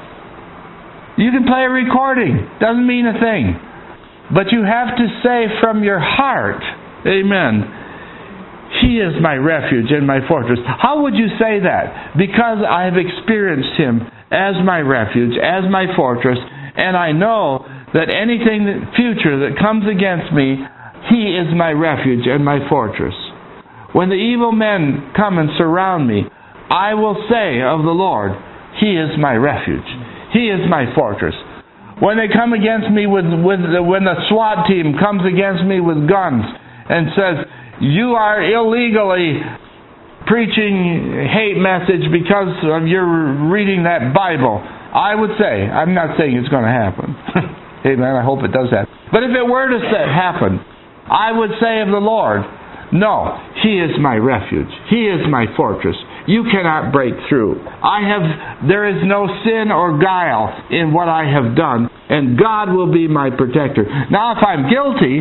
You can play a recording. Doesn't mean a thing. But you have to say from your heart, amen, He is my refuge and my fortress. How would you say that? Because I have experienced Him as my refuge, as my fortress, and I know that anything future that comes against me, He is my refuge and my fortress. When the evil men come and surround me, I will say of the Lord, He is my refuge. He is my fortress. When they come against me when the SWAT team comes against me with guns and says, you are illegally preaching hate message because of your reading that Bible, I would say, I'm not saying it's going to happen. Amen, I hope it does happen. But if it were to happen, I would say of the Lord, no, He is my refuge. He is my fortress. You cannot break through. There is no sin or guile in what I have done, and God will be my protector. Now, if I'm guilty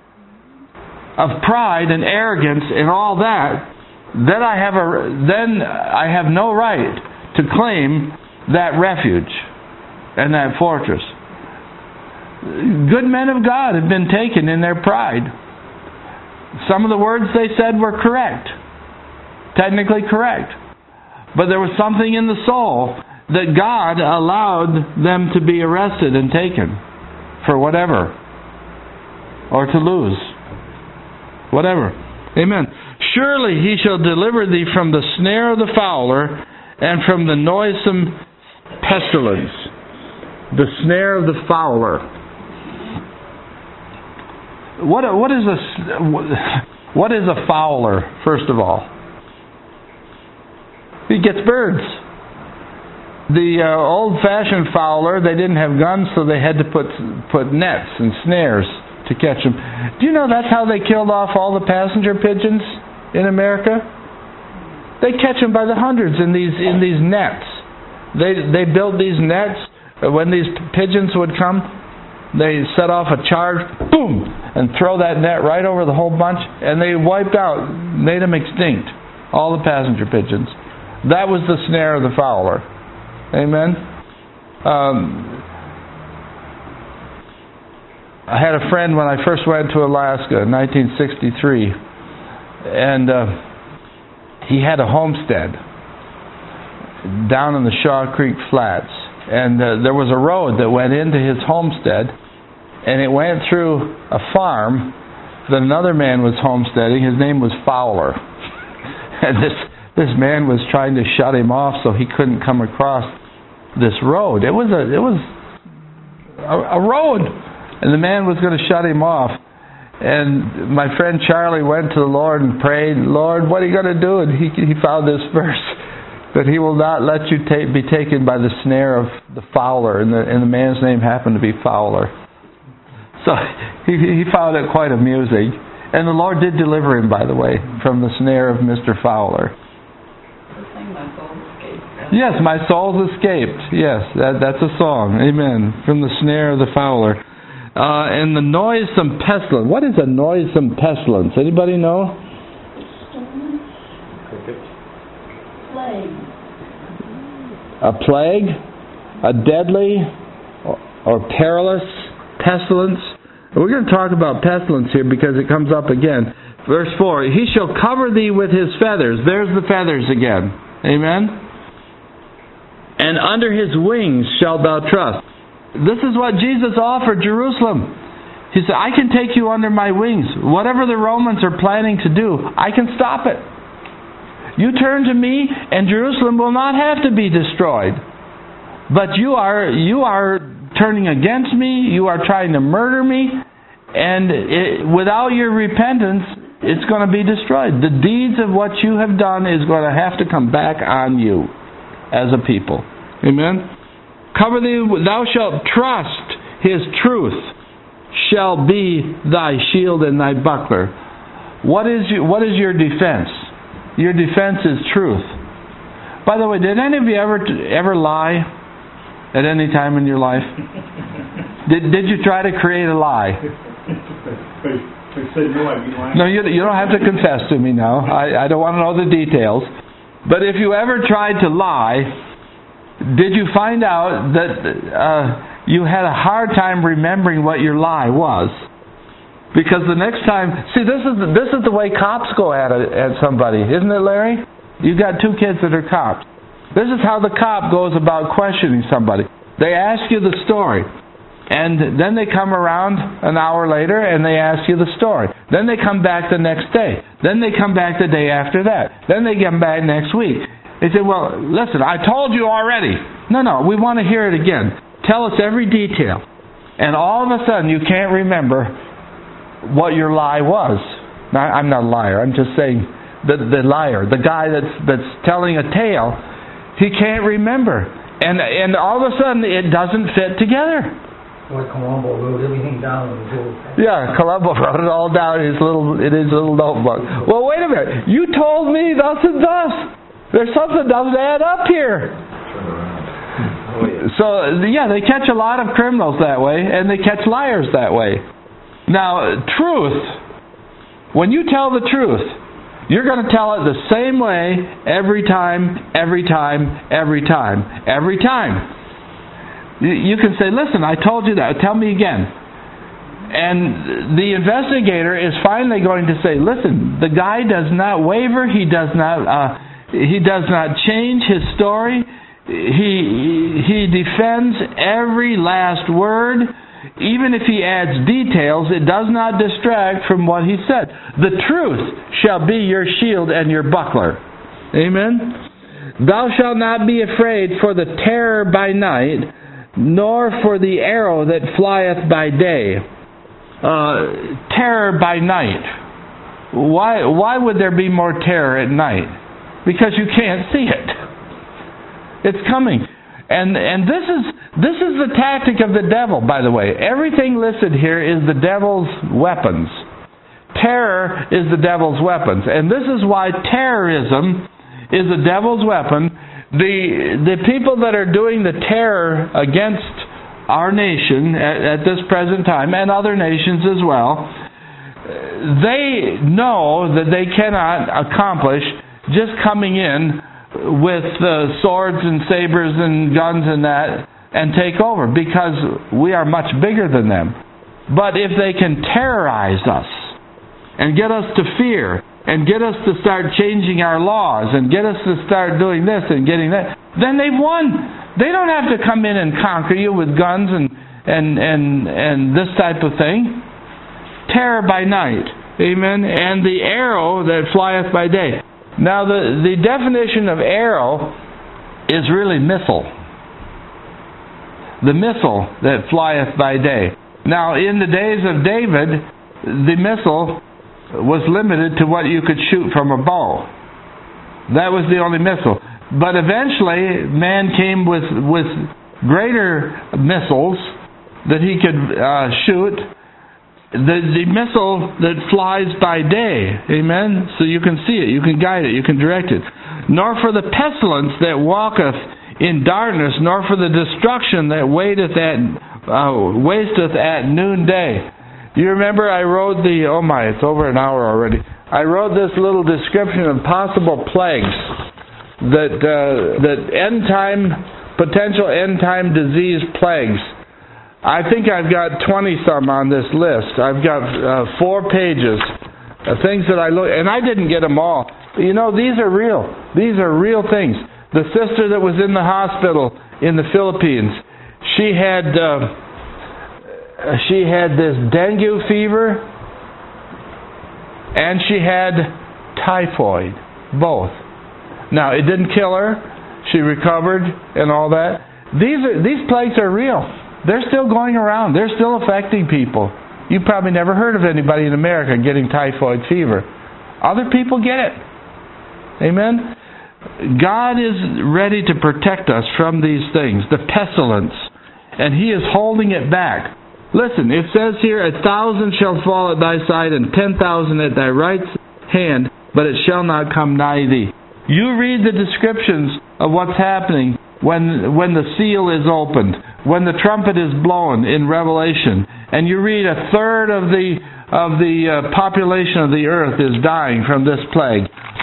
of pride and arrogance and all that, then I have no right to claim that refuge and that fortress. Good men of God have been taken in their pride. Some of the words they said were correct. Technically correct. But there was something in the soul that God allowed them to be arrested and taken for whatever. or to lose. Whatever. Amen. Surely he shall deliver thee from the snare of the fowler and from the noisome pestilence. The snare of the fowler. What is a fowler, first of all? He gets birds. The old-fashioned fowler, they didn't have guns, so they had to put nets and snares to catch them. Do you know that's how they killed off all the passenger pigeons in America? They catch them by the hundreds in these nets. They built these nets. When these pigeons would come, they set off a charge, boom, and throw that net right over the whole bunch, and they wiped out, made them extinct, all the passenger pigeons. That was the snare of the fowler. Amen. I had a friend when I first went to Alaska in 1963, and he had a homestead down in the Shaw Creek Flats, and there was a road that went into his homestead, and it went through a farm that another man was homesteading. His name was Fowler, and this man was trying to shut him off so he couldn't come across this road. It was a road, and the man was going to shut him off. And my friend Charlie went to the Lord and prayed, "Lord, what are you going to do?" And he found this verse, that He will not let you be taken by the snare of the fowler, and the man's name happened to be Fowler. So he found it quite amusing, and the Lord did deliver him, by the way, from the snare of Mr. Fowler. Yes, my soul's escaped. Yes, that's a song. Amen. From the snare of the fowler. And the noisome pestilence. What is a noisome pestilence? Anybody know? Plague. A plague? A deadly or perilous pestilence? We're going to talk about pestilence here because it comes up again. Verse 4, He shall cover thee with His feathers. There's the feathers again. Amen? And under His wings shalt thou trust. This is what Jesus offered Jerusalem. He said, I can take you under my wings. Whatever the Romans are planning to do, I can stop it. You turn to me, and Jerusalem will not have to be destroyed. But you are turning against me. You are trying to murder me. And without your repentance, it's going to be destroyed. The deeds of what you have done is going to have to come back on you as a people. Amen? Cover thee, thou shalt trust His truth shall be thy shield and thy buckler. What is your defense? Your defense is truth. By the way, did any of you ever lie at any time in your life? Did you try to create a lie? No, you don't have to confess to me now. I don't want to know the details. But if you ever tried to lie, did you find out that you had a hard time remembering what your lie was? Because the next time, see, this is the way cops go at somebody, isn't it, Larry? You've got two kids that are cops. This is how the cop goes about questioning somebody. They ask you the story, and then they come around an hour later and they ask you the story. Then they come back the next day. Then they come back the day after that. Then they come back next week. They say, well, listen, I told you already. No, we want to hear it again. Tell us every detail. And all of a sudden you can't remember what your lie was. Now, I'm not a liar. I'm just saying the liar, the guy that's telling a tale, he can't remember. And all of a sudden it doesn't fit together. Like Columbo wrote everything down in his little... Yeah, Columbo wrote it all down in his little notebook. Well, wait a minute. You told me thus and thus. There's something that doesn't add up here. So, yeah, they catch a lot of criminals that way, and they catch liars that way. Now, truth, when you tell the truth, you're going to tell it the same way every time. You can say, listen, I told you that. Tell me again. And the investigator is finally going to say, listen, the guy does not waver. He does not change his story. He defends every last word. even if he adds details, it does not distract from what he said. The truth shall be your shield and your buckler. Amen? Thou shalt not be afraid for the terror by night, nor for the arrow that flieth by day. Terror by night. Why would there be more terror at night? Because you can't see it. It's coming. And this is the tactic of the devil, by the way. Everything listed here is the devil's weapons. Terror is the devil's weapons. And this is why terrorism is the devil's weapon. The people that are doing the terror against our nation at this present time, and other nations as well, they know that they cannot accomplish just coming in with swords and sabers and guns and that and take over, because we are much bigger than them. But if they can terrorize us and get us to fear and get us to start changing our laws and get us to start doing this and getting that, then they've won. They don't have to come in and conquer you with guns and this type of thing. Terror by night. Amen. And the arrow that flieth by day. Now the definition of arrow is really missile. The missile that flieth by day. Now in the days of David, the missile was limited to what you could shoot from a bow. That was the only missile. But eventually man came with greater missiles that he could shoot. The missile that flies by day. Amen? So you can see it, you can guide it, you can direct it. Nor for the pestilence that walketh in darkness, nor for the destruction that wasteth at noonday. You remember I wrote it's over an hour already. I wrote this little description of possible plagues that potential end time disease plagues. I think I've got 20-some on this list. I've got 4 pages of things that I look, and I didn't get them all. You know, these are real. These are real things. The sister that was in the hospital in the Philippines, she had this dengue fever, and she had typhoid, both. Now, it didn't kill her. She recovered and all that. These plagues are real. They're still going around. They're still affecting people. You probably never heard of anybody in America getting typhoid fever. Other people get it. Amen? God is ready to protect us from these things, the pestilence, and He is holding it back. Listen, it says here, 1,000 shall fall at thy side, and 10,000 at thy right hand, but it shall not come nigh thee. You read the descriptions of what's happening when the seal is opened, when the trumpet is blown in Revelation, and you read 1/3 of the population of the earth is dying from this plague.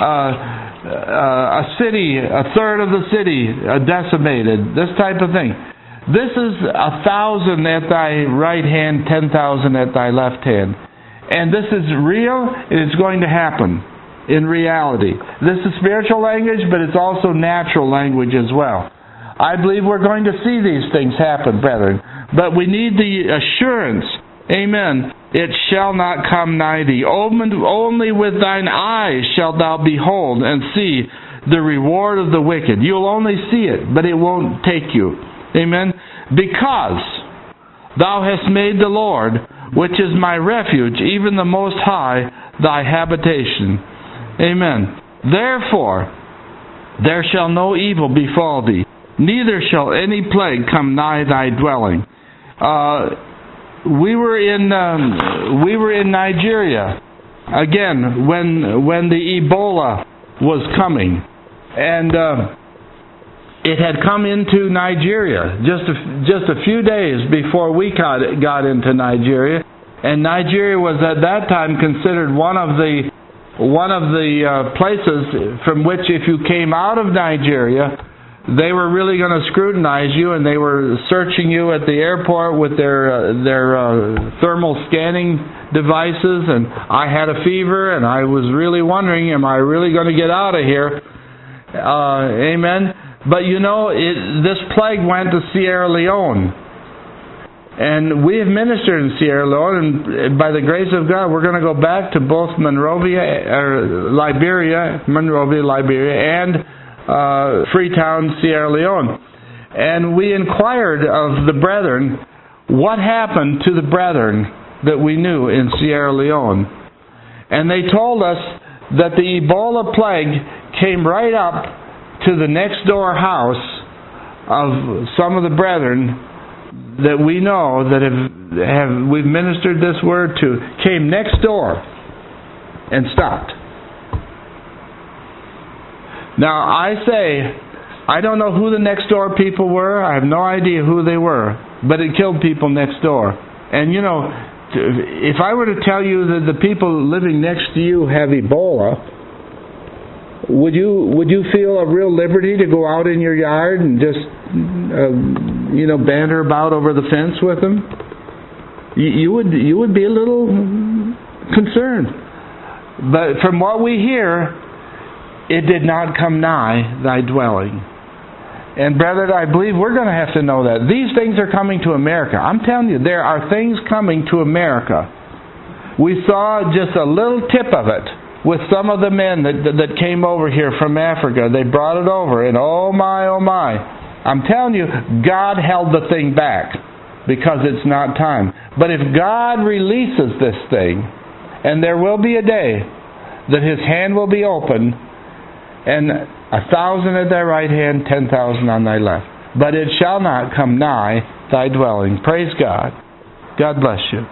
A city, 1/3 of the city decimated. This type of thing. This is 1,000 at thy right hand, 10,000 at thy left hand, and this is real. And it's going to happen in reality. This is spiritual language, but it's also natural language as well. I believe we're going to see these things happen, brethren. But we need the assurance, amen, it shall not come nigh thee. Only with thine eyes shalt thou behold and see the reward of the wicked. You'll only see it, but it won't take you. Amen? Because thou hast made the Lord, which is my refuge, even the Most High, thy habitation. Amen. Therefore, there shall no evil befall thee, neither shall any plague come nigh thy dwelling. We were in Nigeria again when the Ebola was coming, and it had come into Nigeria just a few days before we got into Nigeria, and Nigeria was at that time considered one of the places from which, if you came out of Nigeria, they were really going to scrutinize you, and they were searching you at the airport with their thermal scanning devices. And I had a fever, and I was really wondering, am I really going to get out of here? Amen. But you know, this plague went to Sierra Leone, And we have ministered in Sierra Leone, and by the grace of God, we're going to go back to both Liberia, and Freetown, Sierra Leone. And we inquired of the brethren, what happened to the brethren that we knew in Sierra Leone? And they told us that the Ebola plague came right up to the next door house of some of the brethren that we know that we've ministered this word to, came next door and stopped. Now I say, I don't know who the next door people were. I have no idea who they were, but it killed people next door. And you know, if I were to tell you that the people living next to you have Ebola, would you feel a real liberty to go out in your yard and just banter about over the fence with them? You would be a little concerned. But from what we hear, it did not come nigh thy dwelling. And brethren, I believe we're going to have to know that. These things are coming to America. I'm telling you, there are things coming to America. We saw just a little tip of it with some of the men that came over here from Africa. They brought it over, and oh my, I'm telling you, God held the thing back because it's not time. But if God releases this thing, and there will be a day that His hand will be open, and 1,000 at thy right hand, 10,000 on thy left. But it shall not come nigh thy dwelling. Praise God. God bless you.